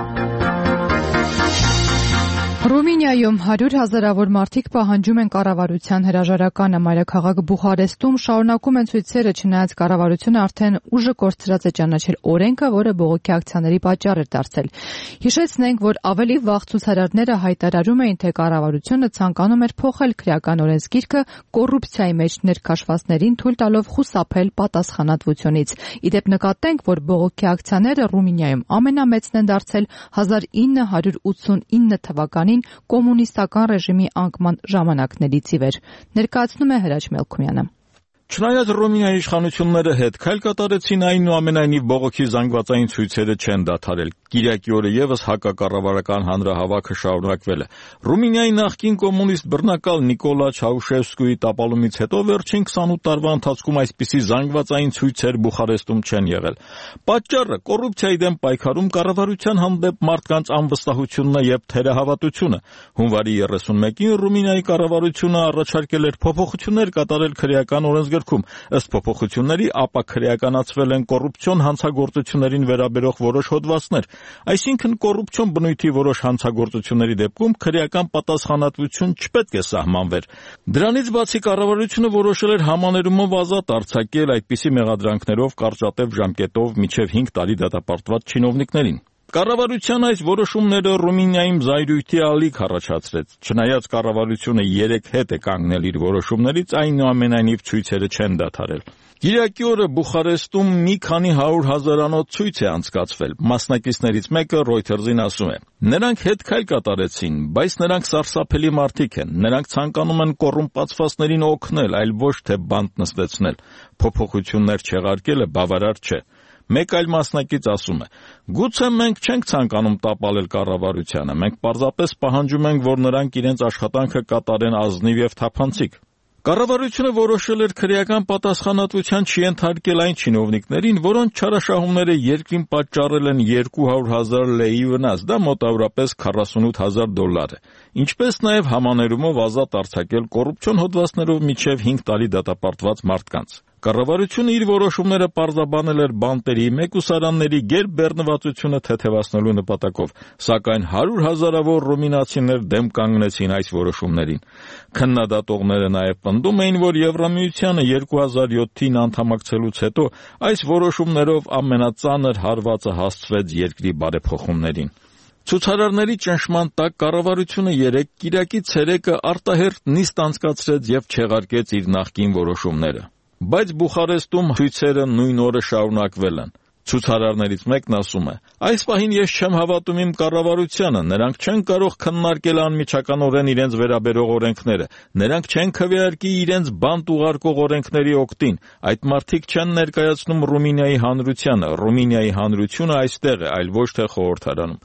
Speaker 1: Ռումինիայում հարյուր հազարավոր մարդիկ պահանջում են կառավարության հրաժարականը։ Մայրաքաղաք Բուխարեստում շարունակում են ցույցերը, չնայած կառավարությունը արդեն ուժը կորցրած է ճանաչել օրենքը, որը բողոքի ակցիաների պատճառ էր դարձել։ Հիշեցնենք, որ ավելի վաղ ցուցարարները հայտարարում էին, թե կառավարությունը ցանկանում էր փոխել քրեական օրենսգիրքը կոռուպցիայի մեջ ներքաշվածներին թույլ տալով խուսափել պատասխանատվությունից։ Իդեպ նկատենք, որ բողոքի ակցիաները Ռումինիայում ամենամեծն են դարձել հազար ինը հարյուր ութսունինը թվականին կոմունիստական ռեժիմի անկման ժամանակներից ի վեր։ Ներկայացնում է Հրաչ Մելքումյանը։
Speaker 3: Չնայած Ռումինիայի իշխանությունները հետ քայլ կատարեցին, այնուամենայնիվ բողոքի զանգվածային ցույցերը չեն դադարել։ Կիրակի օրը եւս հակակառավարական հանրահավաքը շարունակվել է։ Ռումինիայի նախկին կոմունիստ բռնակալ Նիկոլա Չաուշեսկուի տապալումից հետո վերջին քսանութ տարվա ընթացքում այսպիսի զանգվածային ցույցեր Բուխարեստում չեն եղել։ Պատճառը կոռուպցիայի դեմ պայքարում կառավարության հանդեպ մարդկանց անվստահությունն է եւ թերահավատությունը։ Հունվարի երեսունմեկին Ռումինիայի կառավարությունը առաջարկել էր փոփոխություններ կատարել քրեական օրենսգրքում։ Ըստ փոփոխությունների ապաքրեականացվել են կոռուպցիոն հանցագործություններին վերաբերող որոշ հոդվածներ, այսինքն կոռուպցիոն բնույթի որոշ հանցագործությունների դեպքում քրեական պատասխանատվություն չպետք է սահմանվեր։ Դրանից բացի կառավարությունը որոշել էր համաներումով ազատ արձակել այդպիսի մեղադրանքներով կարճատև ժամկետով մինչև հինգ տարի դատապարտված չինովնիկներին։ Կառավարության այս որոշումները Ռումինիայում զայրույթի ալիք առաջացրեց։ Չնայած կառավարությունը երեք հետ է կանգնել իր որոշումներից, այնուամենայնիվ ցույցերը չեն դադարել։ Կիրակի օրը Բուխարեստում մի քանի հարյուր հազարանոց ցույց է անցկացվել։ Մասնակիցներից մեկը Reuters-ին ասում է. «Նրանք հետ քայլ կատարեցին, բայց նրանք սարսափելի մարդիկ են։ Նրանք ցանկանում են կոռումպացվածներին օգնել, այլ ոչ թե բանտ նստեցնել։ Փոփոխություններ չեղարկելը բավարար չէ»։ Մեկ այլ մասնակից ասում է. «Գուցե մենք չենք ցանկանում տապալել կառավարությանը, մենք պարզապես պահանջում ենք, որ նրանք իրենց աշխատանքը կատարեն ազնիվ եւ թափանցիկ»։ Կառավարությունը որոշել էր քրեական պատասխանատվության չենթարկել այն չինովնիկներին, որոնց չարաշահումները երկրին պատճառել են երկու հարյուր հազար լեի վնաս, դա մոտավորապես քառասունութ հազար դոլար է, ինչպես նաև համաներումով ազատ արձակել կոռուպցիոն հոդվածներով մինչև հինգ տարի դատապարտված մարդկանց։ Կառավարությունը իր որոշումները պարզաբանել էր բանտերի, մեկուսարանների գերբեռնվածությունը թեթևացնելու նպատակով, սակայն հարյուր հազարավոր ռումինացիներ դեմ կանգնեցին այս որոշումներին։ Քննադատողները նաև պնդում էին, որ Եվրամիությանը երկու հազար յոթին անդամակցելուց հետո այս որոշումներով ամենածանր հարվածը հասցվեց երկրի բարեփոխումներին։ Ցուցարարների ճնշման տակ կառավարությունը երեկ կիրակի ցերեկը արտահերթ նիստ անցկացրեց եւ չեղարկեց իր նախկին որոշումները։ Բայց Բուխարեստում ցույցերը նույն օրը շարունակվել են։ Ցուցարարներից մեկն ասում է. «Այս պահին ես չեմ հավատում իմ կառավարությանը, նրանք չեն կարող քննարկել անմիջականորեն իրենց վերաբերող օրենքները, նրանք չեն քվեարկի իրենց բանտ ուղարկող օրենքների օգտին, այդ մարդիկ չեն ներկայացնում Ռումինիայի հանրությանը, Ռումինիայի հանրությունը այստեղ է, այլ ոչ թե խորհրդարանում»։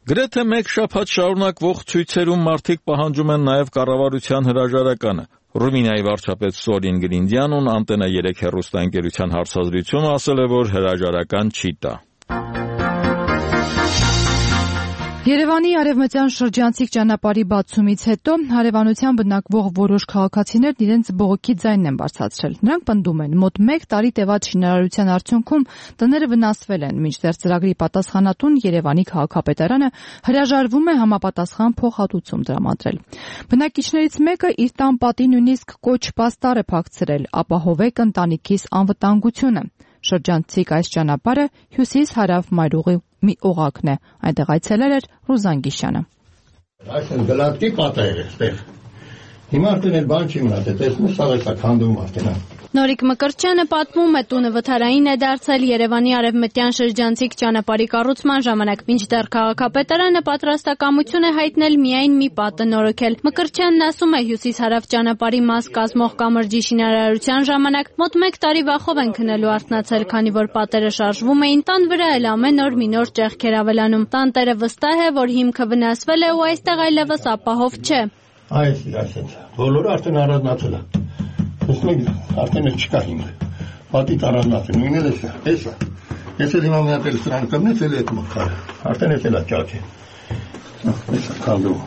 Speaker 3: Գրեթե մեկ շաբաթ շարունակվող ցույցերում մարդիկ պահանջում են նաև կառավարության հրաժարականը։ Ռումինիայի վարչապետ Սորին Գրինդյանն Անտենա երեք հեռուստաընկերության հարցազրույցում ասել է, որ հրաժարական չի տա։
Speaker 1: Երևանի արևմտյան շրջանցիկ ճանապարհի բացումից հետո հարևանության բնակվող որոշ քաղաքացիներ իրենց բողոքի ձայնն են բարձրացրել։ Նրանք պնդում են, մոտ մեկ տարի տևած շինարարության արդյունքում տները վնասվել են, մինչդեռ ծրագրի պատասխանատուն Երևանի քաղաքապետարանը հրաժարվում է համապատասխան փոխհատուցում տրամադրել։ Բնակիչներից մեկը իր տան պատի նույնիսկ կոչ պաստառ է փակցրել, ապահովեք ընտանիքիս անվտանգությունը։ Շրջանցիկ այս ճանապարհը հյուսիս-հարավ մայրուղի մի օղակն է, այնտեղ այցելել էր Ռուզան Գիշյանը։
Speaker 11: Այսինքն գլատի պատեր է այդտեղ։ Հիմա արդեն էլ բան չի մնացել, տեսնում ես, սաղ է քանդում արդեն։
Speaker 12: Նորիկ Մկրտչյանը պատմում է, տունը վթարային է դարձել Երևանի արևմտյան շրջանցիկ ճանապարհի կառուցման ժամանակ, մինչդեռ քաղաքապետարանը պատրաստակամություն է հայտնել միայն մի պատը նորոգել։ Մկրտչյանն ասում է, հյուսիս-հարավ ճանապարհի մաս կազմող կամրջի շինարարության ժամանակ մոտ մեկ տարի վախով են քնելու արթնացել, քանի որ պատերը շարժվում էին, տան վրա էլ ամեն օր մի նոր ճեղքեր ավելանում։ Տանտերը վստահ է, որ հիմքը վնասվել է ու այստեղ այլևս ապահով չէ։
Speaker 11: Այս ասենց, բոլորը արդեն առանձնացել է։ Տեսնում եք, արդեն էլ չկա հիմքը։ Պատից առանձնացել, նույնն էլ էսա, էսա։ Ես էլ հիմա մի հատ էլ սրան կմնեց, էլ էդ մխարը։ Արդեն էս էլ է ճաքի։ Էսա քանդում։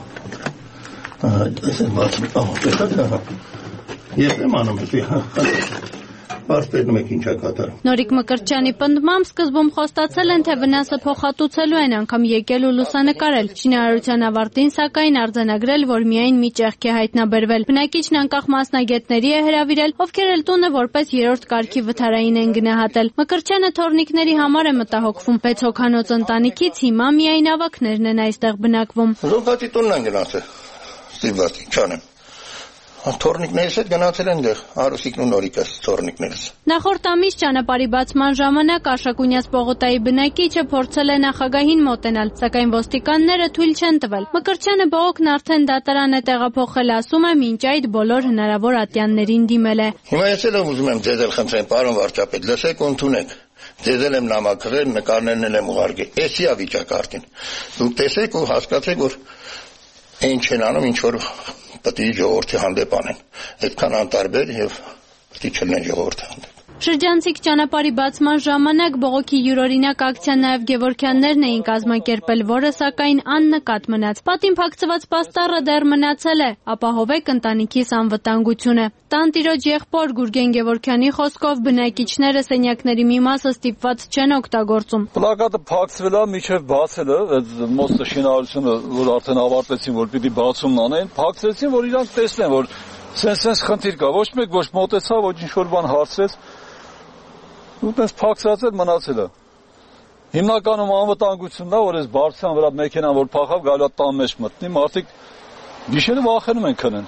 Speaker 11: Էս էլ բացում, ահա, տեսա դա։ Ես եմ անում էսի։ Պարսպետնում եք ինչա կատարում։
Speaker 12: Նորիկ Մկրտչյանի պնդմամբ սկզբում խոստացել են, թե վնասը փոխհատուցելու են, անգամ եկել ու լուսանկարել։ Շինարարության ավարտին սակայն արձանագրել, որ միայն մի ճեղք է հայտնաբերվել։ Բնակիչն անկախ մասնագետների է հրավիրել, ովքեր էլ տունը որպես երրորդ կարգի վթարային են գնահատել։ Մկրտչյանը թորնիկների համար է մտահոգվում, բայց հոգանոց ընտանիքից հիմա միայն ավագներն են այստեղ բնակվում։
Speaker 11: Զոհվածի տունն են գնացել։ Ստիպված չանեմ։ Թորնիկներս հետ գնացել են դեղ, Արուսիկն ու Նորիկս թորնիկներս։
Speaker 12: Նախորդ ամիս ճանապարհի բացման ժամանակ Արշակունյաց Պողոտայի բնակիչը փորձել է նախագահին մոտենալ, սակայն ոստիկանները թույլ չեն տվել։ Մկրտչյանը բողոքն արդեն դատարան է տեղափոխել, ասում է, մինչ այդ բոլոր հնարավոր ատյաններին դիմել է։
Speaker 11: Հիմա ես էլ ուզում եմ ձեզ էլ խնդրեմ, պարոն վարչապետ, լսեք ու ընդունեք։ Ձեզ էլ եմ նամակղել, նկարներն էլ եմ ուղարկել։ Էսի է վիճակը արդեն։ Դուք տեսեք ու հասկացեք, որ ինչ են անում, ինչ որ պետք է ժողովրդի հանդեպ անեն։ Այդքան անտարբեր եւ պետք է չլինեն ժողովրդի հանդեպ։
Speaker 12: Շրջանցիկ ճանապարհի բացման ժամանակ բողոքի յուրօրինակ ակցիա նաև Գևորգյաններն էին կազմակերպել, որը սակայն աննկատ մնաց։ Պատին փակցված պաստառը դեռ մնացել է, ապահովեք ընտանիքիս անվտանգությունը։ Տանտիրոջ եղբոր Գուրգեն Գևորգյանի խոսքով բնակիչները սենյակների մի մասը ստիպված չեն օգտագործում։
Speaker 18: Պլակատը փակցվել է, միջև բացել է, այդ մոստը շինարարությունը, որ արդեն ավարտեցին, որ պիտի բացումն անեն, փակցեցին, որ իրանք տեսնեն, որ սենց-սենց խնդիր կա, ոչ մեկ ոչ մոտեցավ, ոչ ինչ-որ բան հարցրեց, ու տես փակցած էր մնացել է։ Հիմնականում անվտանգությունն է, որ այս բարձրության վրա մեքենան, որ փախավ, գալու է տան մեջ մտնի, մարդիկ գիշերը վախենում են քնեն։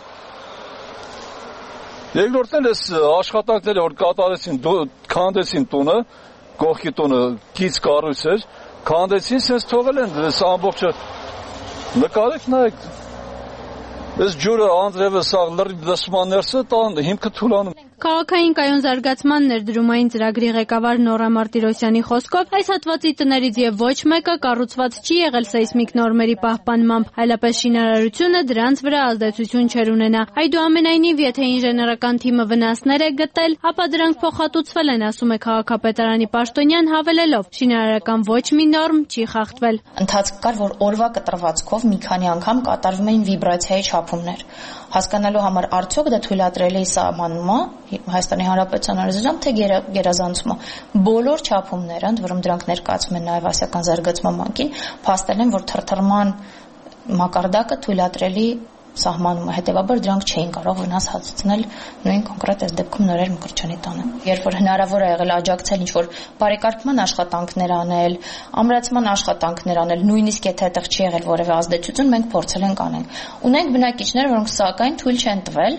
Speaker 18: Երկրորդն էլ այս աշխատանքները, որ կատարեցին, քանդեցին տունը, կողքի տունը քիչ կառույց էր, քանդեցին, սենց թողել են, այս ամբողջը նկարեք, նայեք, այս ջուրը անձրևը սա լրիվ լսման ներսը տան հիմքը թուլանում։
Speaker 12: Քաղաքային կայուն զարգացման ներդրումային ծրագրի ղեկավար Նորա Մարտիրոսյանի խոսքով այս հատվածի տներից եւ ոչ մեկը կառուցված չի եղել սեյսմիկ նորմերի պահպանմամբ, այլապես շինարարությունը դրանց վրա ազդեցություն չեր ունենա։ Այդուամենայնիվ, եթե ինժեներական թիմը վնասներ է գտել, ապա դրանք փոխհատուցվել են, ասում է քաղաքապետարանի պաշտոնյան, հավելելով. շինարարական ոչ մի նորմ չի խախտվել։
Speaker 13: Ընթացք կար, որ օրվա կտրվածքով մի քանի անգամ կատարվում էին վիբրացիայի չափումներ։ Հասկանալու համար արդյոք դա թույլատրելի է սահմանումը Հայաստանի Հանրապետության օրենսդրությամբ, թե գերազանցումը։ Բոլոր չափումները, ընդ որում դրանք ներկայացում են նաև Ասիական զարգացման բանկին, փաստել են, որ թրթռման մակարդակը թույլատրելի սահմանումը, հետևաբար դրանք չէին կարող վնաս հասցնել նույն կոնկրետ այս դեպքում Նորեր Մկրտչյանի տանը։ Երբ որ հնարավոր է եղել աջակցել ինչ-որ բարեկարգման աշխատանքներ անել, ամրացման աշխատանքներ անել, նույնիսկ եթե այդտեղ չի եղել որևէ ազդեցություն, մենք փորձել ենք անել։ Ունենք բնակիչներ, որոնք սակայն թույլ չեն տվել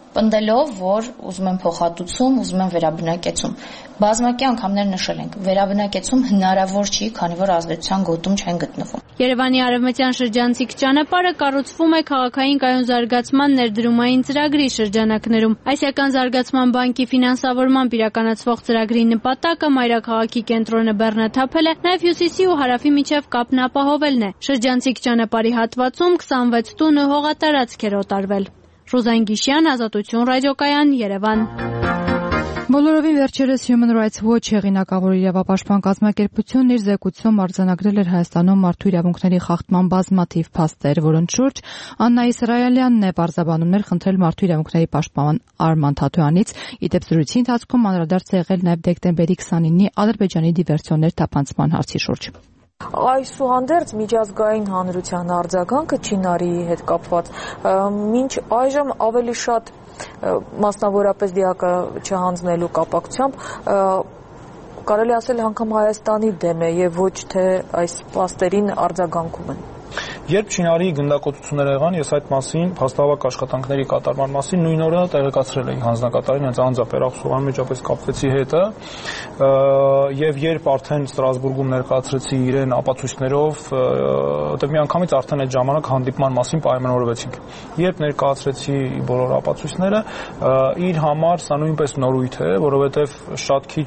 Speaker 13: պնդելով, որ ուզում են փոխհատուցում, ուզում են վերաբնակեցում։ Բազմակի անգամներ նշել ենք, վերաբնակեցում հնարավոր չի, քանի որ ազդեցության գոտում չեն գտնվում։
Speaker 12: Երևանի արևմտյան շրջանցիկ ճանապարհը կառուցվում է քաղաքային կայուն զարգացման ներդրումային ծրագրի շրջանակներում։ Ասիական զարգացման բանկի ֆինանսավորմամբ իրականացվող ծրագրի նպատակը մայրաքաղաքի կենտրոնը բեռնաթափել է, նաև հյուսիսի ու հարավի միջև կապն ապահովելն է։ Շրջանցիկ ճանապարհի հատվածում քսանվեց տուն ու հողատարածք էր օտարվել։ Ռուզան Գիշյան, Ազատություն ռադիոկայան, Երևան։
Speaker 1: Բոլորովին վերջերս Human Rights Watch հեղինակավոր իրավապաշտպան կազմակերպությունն իր զեկույցում արձանագրել էր Հայաստանում մարդու իրավունքների խախտման բազմաթիվ փաստեր, որոնց շուրջ Աննա Իսրայելյանն է բարձաբանումներ խնդրել մարդու իրավունքների պաշտպան Արման Թաթոյանից։ Իդեպ զրույցի ընթացքում անդրադարձ է եղել նաև դեկտեմբերի քսանինի Ադրբեջանի դիվերսիոներ թափանցման հարցի շուրջ։
Speaker 4: Այսուհանդերձ միջազգային հանրության արձագանքը Չինարիի հետ կապված մինչ այժմ ավելի շատ մասնավորապես դիակը չհանձնելու կապակցությամբ կարելի ասել անգամ Հայաստանի դեմ է եւ ոչ թե այս փաստերին արձագանքում են։
Speaker 5: Երբ Չինարիի գնդակոծությունները եղան, ես այդ մասին փաստավակ աշխատանքների կատարման մասին նույն օրը տեղեկացրել էի հանձնակատարին, հենց անձապերախսով անմիջապես կապվեցի հետը, եւ երբ արդեն Ստրասբուրգում ներկայացրեցի իրեն ապացույցներով, որտեղ միանգամից արդեն այդ ժամանակ հանդիպման մասին պայմանավորվեցինք։ Երբ ներկայացրեցի բոլոր ապացույցները, իր համար սա նույնպես նորույթ է, որովհետեւ շատ քիչ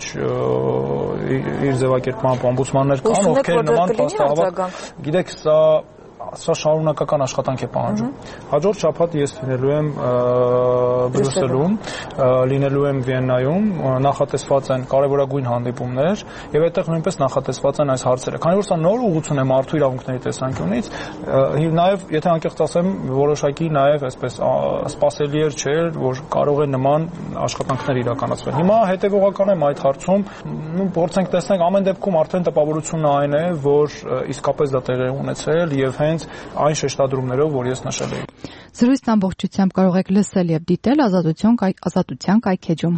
Speaker 5: իր ձևակերպման օմբուդսմաններ կան, ովքեր նման փաստավակ, գիտեք, սա Սա շարունակական աշխատանք է պահանջում։ Հաջորդ շաբաթ ես լինելու եմ Բրյուսելում, լինելու եմ Վիեննայում, նախատեսված են կարևորագույն հանդիպումներ եւ այդտեղ նույնպես նախատեսված են այս հարցերը։ Քանի որ սա նոր ուղղություն է մարդու իրավունքների տեսանկյունից, նաեւ եթե անկեղծ ասեմ, որոշակի նաեւ այսպես սպասելի էր չէ, որ կարող է նման աշխատանքներ իրականացվել։ Հիմա հետեւողական եմ այդ հարցում, նու փորձենք տեսնենք ամեն դեպքում արդեն տպավորությունն այն է, որ իսկապես դա տեղի ունեցել եւ հենց այն շեշտադրումներով, որ ես նշել էի։
Speaker 1: Զրույցն ամբողջությամբ կարող եք լսել եւ դիտել ազատություն ազատության կայքեջում։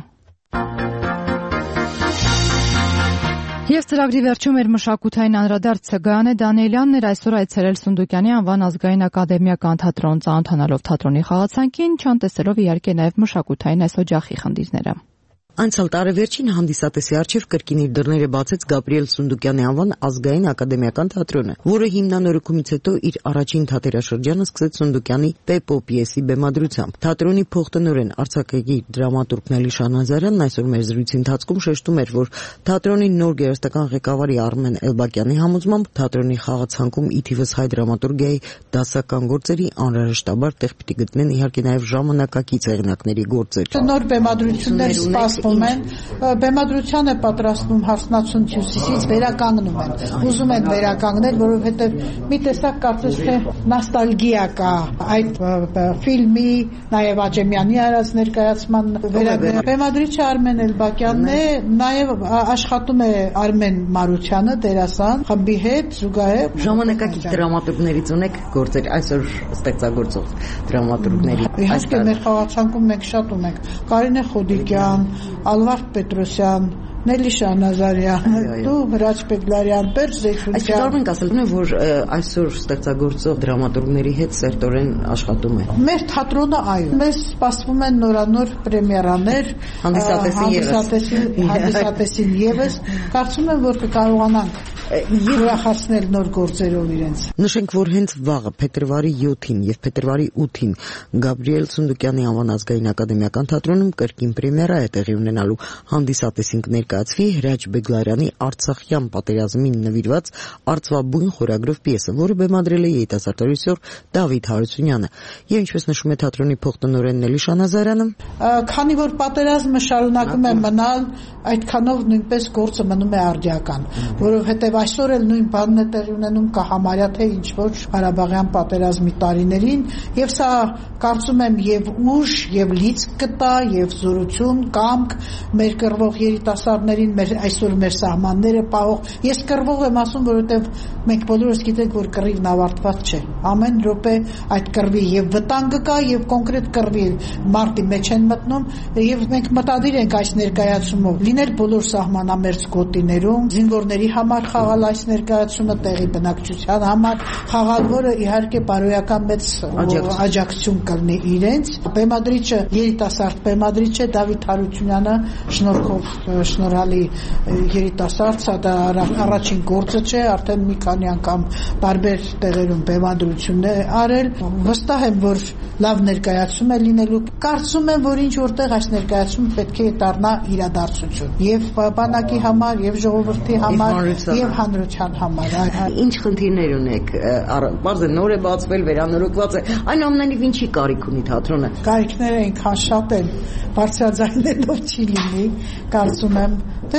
Speaker 1: Եվ ծրագրի վերջում էր մշակութային անդրադարձը Գայանե Դանիելյանն էր այսօր այցելել Սունդուկյանի անվան ազգային ակադեմիական թատրոն, ծանոթանալով թատրոնի խաղացանկին, չանտեսելով իհարկե նաև մշակութային այս օջախի խնդիրները։
Speaker 6: Անցյալ տարեվերջին հանդիսատեսի առջև կրկին իր դռները բացեց Գաբրիել Սունդուկյանի անվան ազգային ակադեմիական թատրոնը, որը հիմնանորոգումից հետո իր առաջին թատերաշրջանը սկսեց Սունդուկյանի Պեպո պիեսի բեմադրությամբ։ Թատրոնի փոխտնօրեն արձակագիր դրամատուրգ Նելիշա Նազարյանն այսօր մեր զրույցի ընթացքում շեշտում էր, որ թատրոնի նոր գերստական ղեկավարի Արմեն Էլբակյանի համոզմամբ թատրոնի խաղացանկում ի թիվս հայ դրամատուրգիայի դասական գործերի անհրաժեշտաբար տեղ պիտի գտնեն իհարկե նաև ժամանակակից հեղինակների գործեր։
Speaker 14: Նոր բեմադրություններ սպասվում են, բեմադրության է պատրաստվում հարսնացուն Հյուսիսից, վերականգնում են, ուզում են վերականգնել, որովհետև մի տեսակ կարծես թե նոստալգիա կա այդ ֆիլմի, նաև Աջեմյանի արած ներկայացման վերաբերյալ։ Բեմադրիչը Արմեն Էլբակյանն է, նաև աշխատում է Արմեն Մարությանը, դերասան, խմբի հետ զուգահեռ։
Speaker 6: Ժամանակակից դրամատուրգներից ունեք գործեր այսօր ստեղծագործող դրամատուրգների։
Speaker 14: Իհարկե մեր խաղացանկում մենք շատ ունենք Կարինե Խոդիկյան, Ալվարդ Պետրոսյան, Նելիշա Նազարյան, դու Հրաչ Պեգլարյան, Պերճ Զեյթունյան։
Speaker 6: Այսինքն կարող ենք ասել, որ այսօր ստեղծագործող դրամատուրգների հետ սերտորեն աշխատում են։
Speaker 14: Մեր թատրոնը այո, մեզ սպասվում են նորանոր պրեմիերաներ, հանդիսատեսին ևս, կարծում եմ, որ կկարողանանք ուրախացնել նոր գործերով իրենց։
Speaker 6: Նշենք, որ հենց վաղը փետրվարի յոթին եւ փետրվարի ութին Գաբրիել Սունդուկյանի անվան ազգային ակադեմիական թատրոնում կրկին պրեմիերա է տեղի ունենալու։ Հանդիսատեսին կներկայացվի Հրաչ Բեգլարյանի Արցախյան պատերազմին նվիրված Արծվաբույն խորագրով պիեսը, որը բեմադրել է երիտասարդ ռեժիսոր Դավիթ Հարությունյանը։ Եվ ինչպես նշում է թատրոնի փոխտնօրեն Նելիշա Նազարյանը,
Speaker 14: քանի որ պատերազմը շարունակում է մնալ, այդքանով նույնպես գործը մնում է արդիական, որովհետև այսօր էլ նույն բանն է տեղի ունենում կա համարյա թե ինչ որ Ղարաբաղյան պատերազմի տարիներին, եւ սա կարծում եմ եւ ուժ, եւ լիցք կտա, եւ զորություն, կամք մեր կռվող երիտասարդներին, մեր այսօր մեր սահմանները պահող։ Ես կռվող եմ ասում, որովհետեւ մենք բոլորս գիտենք, որ կռիվն ավարտված չէ։ Ամեն րոպե այդ կռվի եւ վտանգը կա, եւ կոնկրետ կռվի մարտի մեջ են մտնում, եւ մենք մտադիր ենք այս ներկայացումով լինել բոլոր սահմանամերձ գոտիներում, զինվորների համար խաղալ այս ներկայացումը տեղի բնակչության համար, խաղալ, որը իհարկե բարոյական մեծ աջակցություն կլինի իրենց։ Բեմադրիչը երիտասարդ բեմադրիչ է Դավիթ Հարությունյանը, շնորհքով շնորհալի երիտասարդ, սա դա առաջին գործը չէ, արդեն մի քանի անգամ տարբեր տեղերում բեմադրություն է արել։ Վստահ եմ, որ լավ ներկայացում է լինելու։ Կարծում եմ, որ ինչ որտեղ այս ներկայացումը պետք է դառնա իրադարձություն եւ բանակի համար, եւ ժողովրդի համար, եւ հանրության համար։
Speaker 6: Ինչ խնդիրներ ունեք։ Բարձր նոր է բացվել, վերանորոգված է։ Այնուամենայնիվ ինչի կարիք ունի թատրոնը։
Speaker 14: Կարիքները այնքան շատ են, բարձրաձայնելով չի լինի, կարծում եմ։ Դե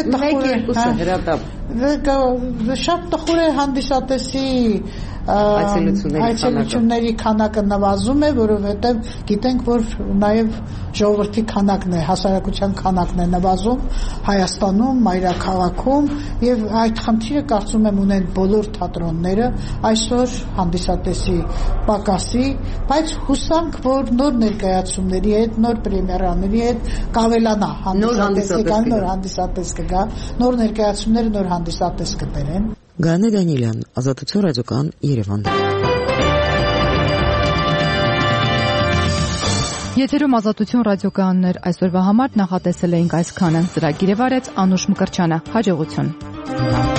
Speaker 14: տխուր է, շատ տխուր է հանդիսատեսի այցելությունների քանակը նվազում է, որովհետև գիտենք, որ նաև ժողովրդի քանակն է, հասարակության քանակն է նվազում Հայաստանում, մայրաքաղաքում, եւ այդ խնդիրը կարծում եմ ունեն բոլոր թատրոնները այսօր հանդիսատեսի պակասի, բայց հուսանք, որ նոր ներկայացումների հետ, նոր պրեմիերաների հետ կավելանա հանդիսատեսի, նոր հանդիսատես կգա, նոր ներկայացումները, նոր հանդիսատես կբերեն։
Speaker 6: Գաներ Դանիելյան, Ազատություն ռադիոկայան, Երևան։
Speaker 1: Եթերում Ազատություն ռադիոկայաններ, այսօրվա համար նախատեսել էինք այսքանը։ Ծրագիրը վարեց Անուշ Մկրչյանը։ Հաջողություն։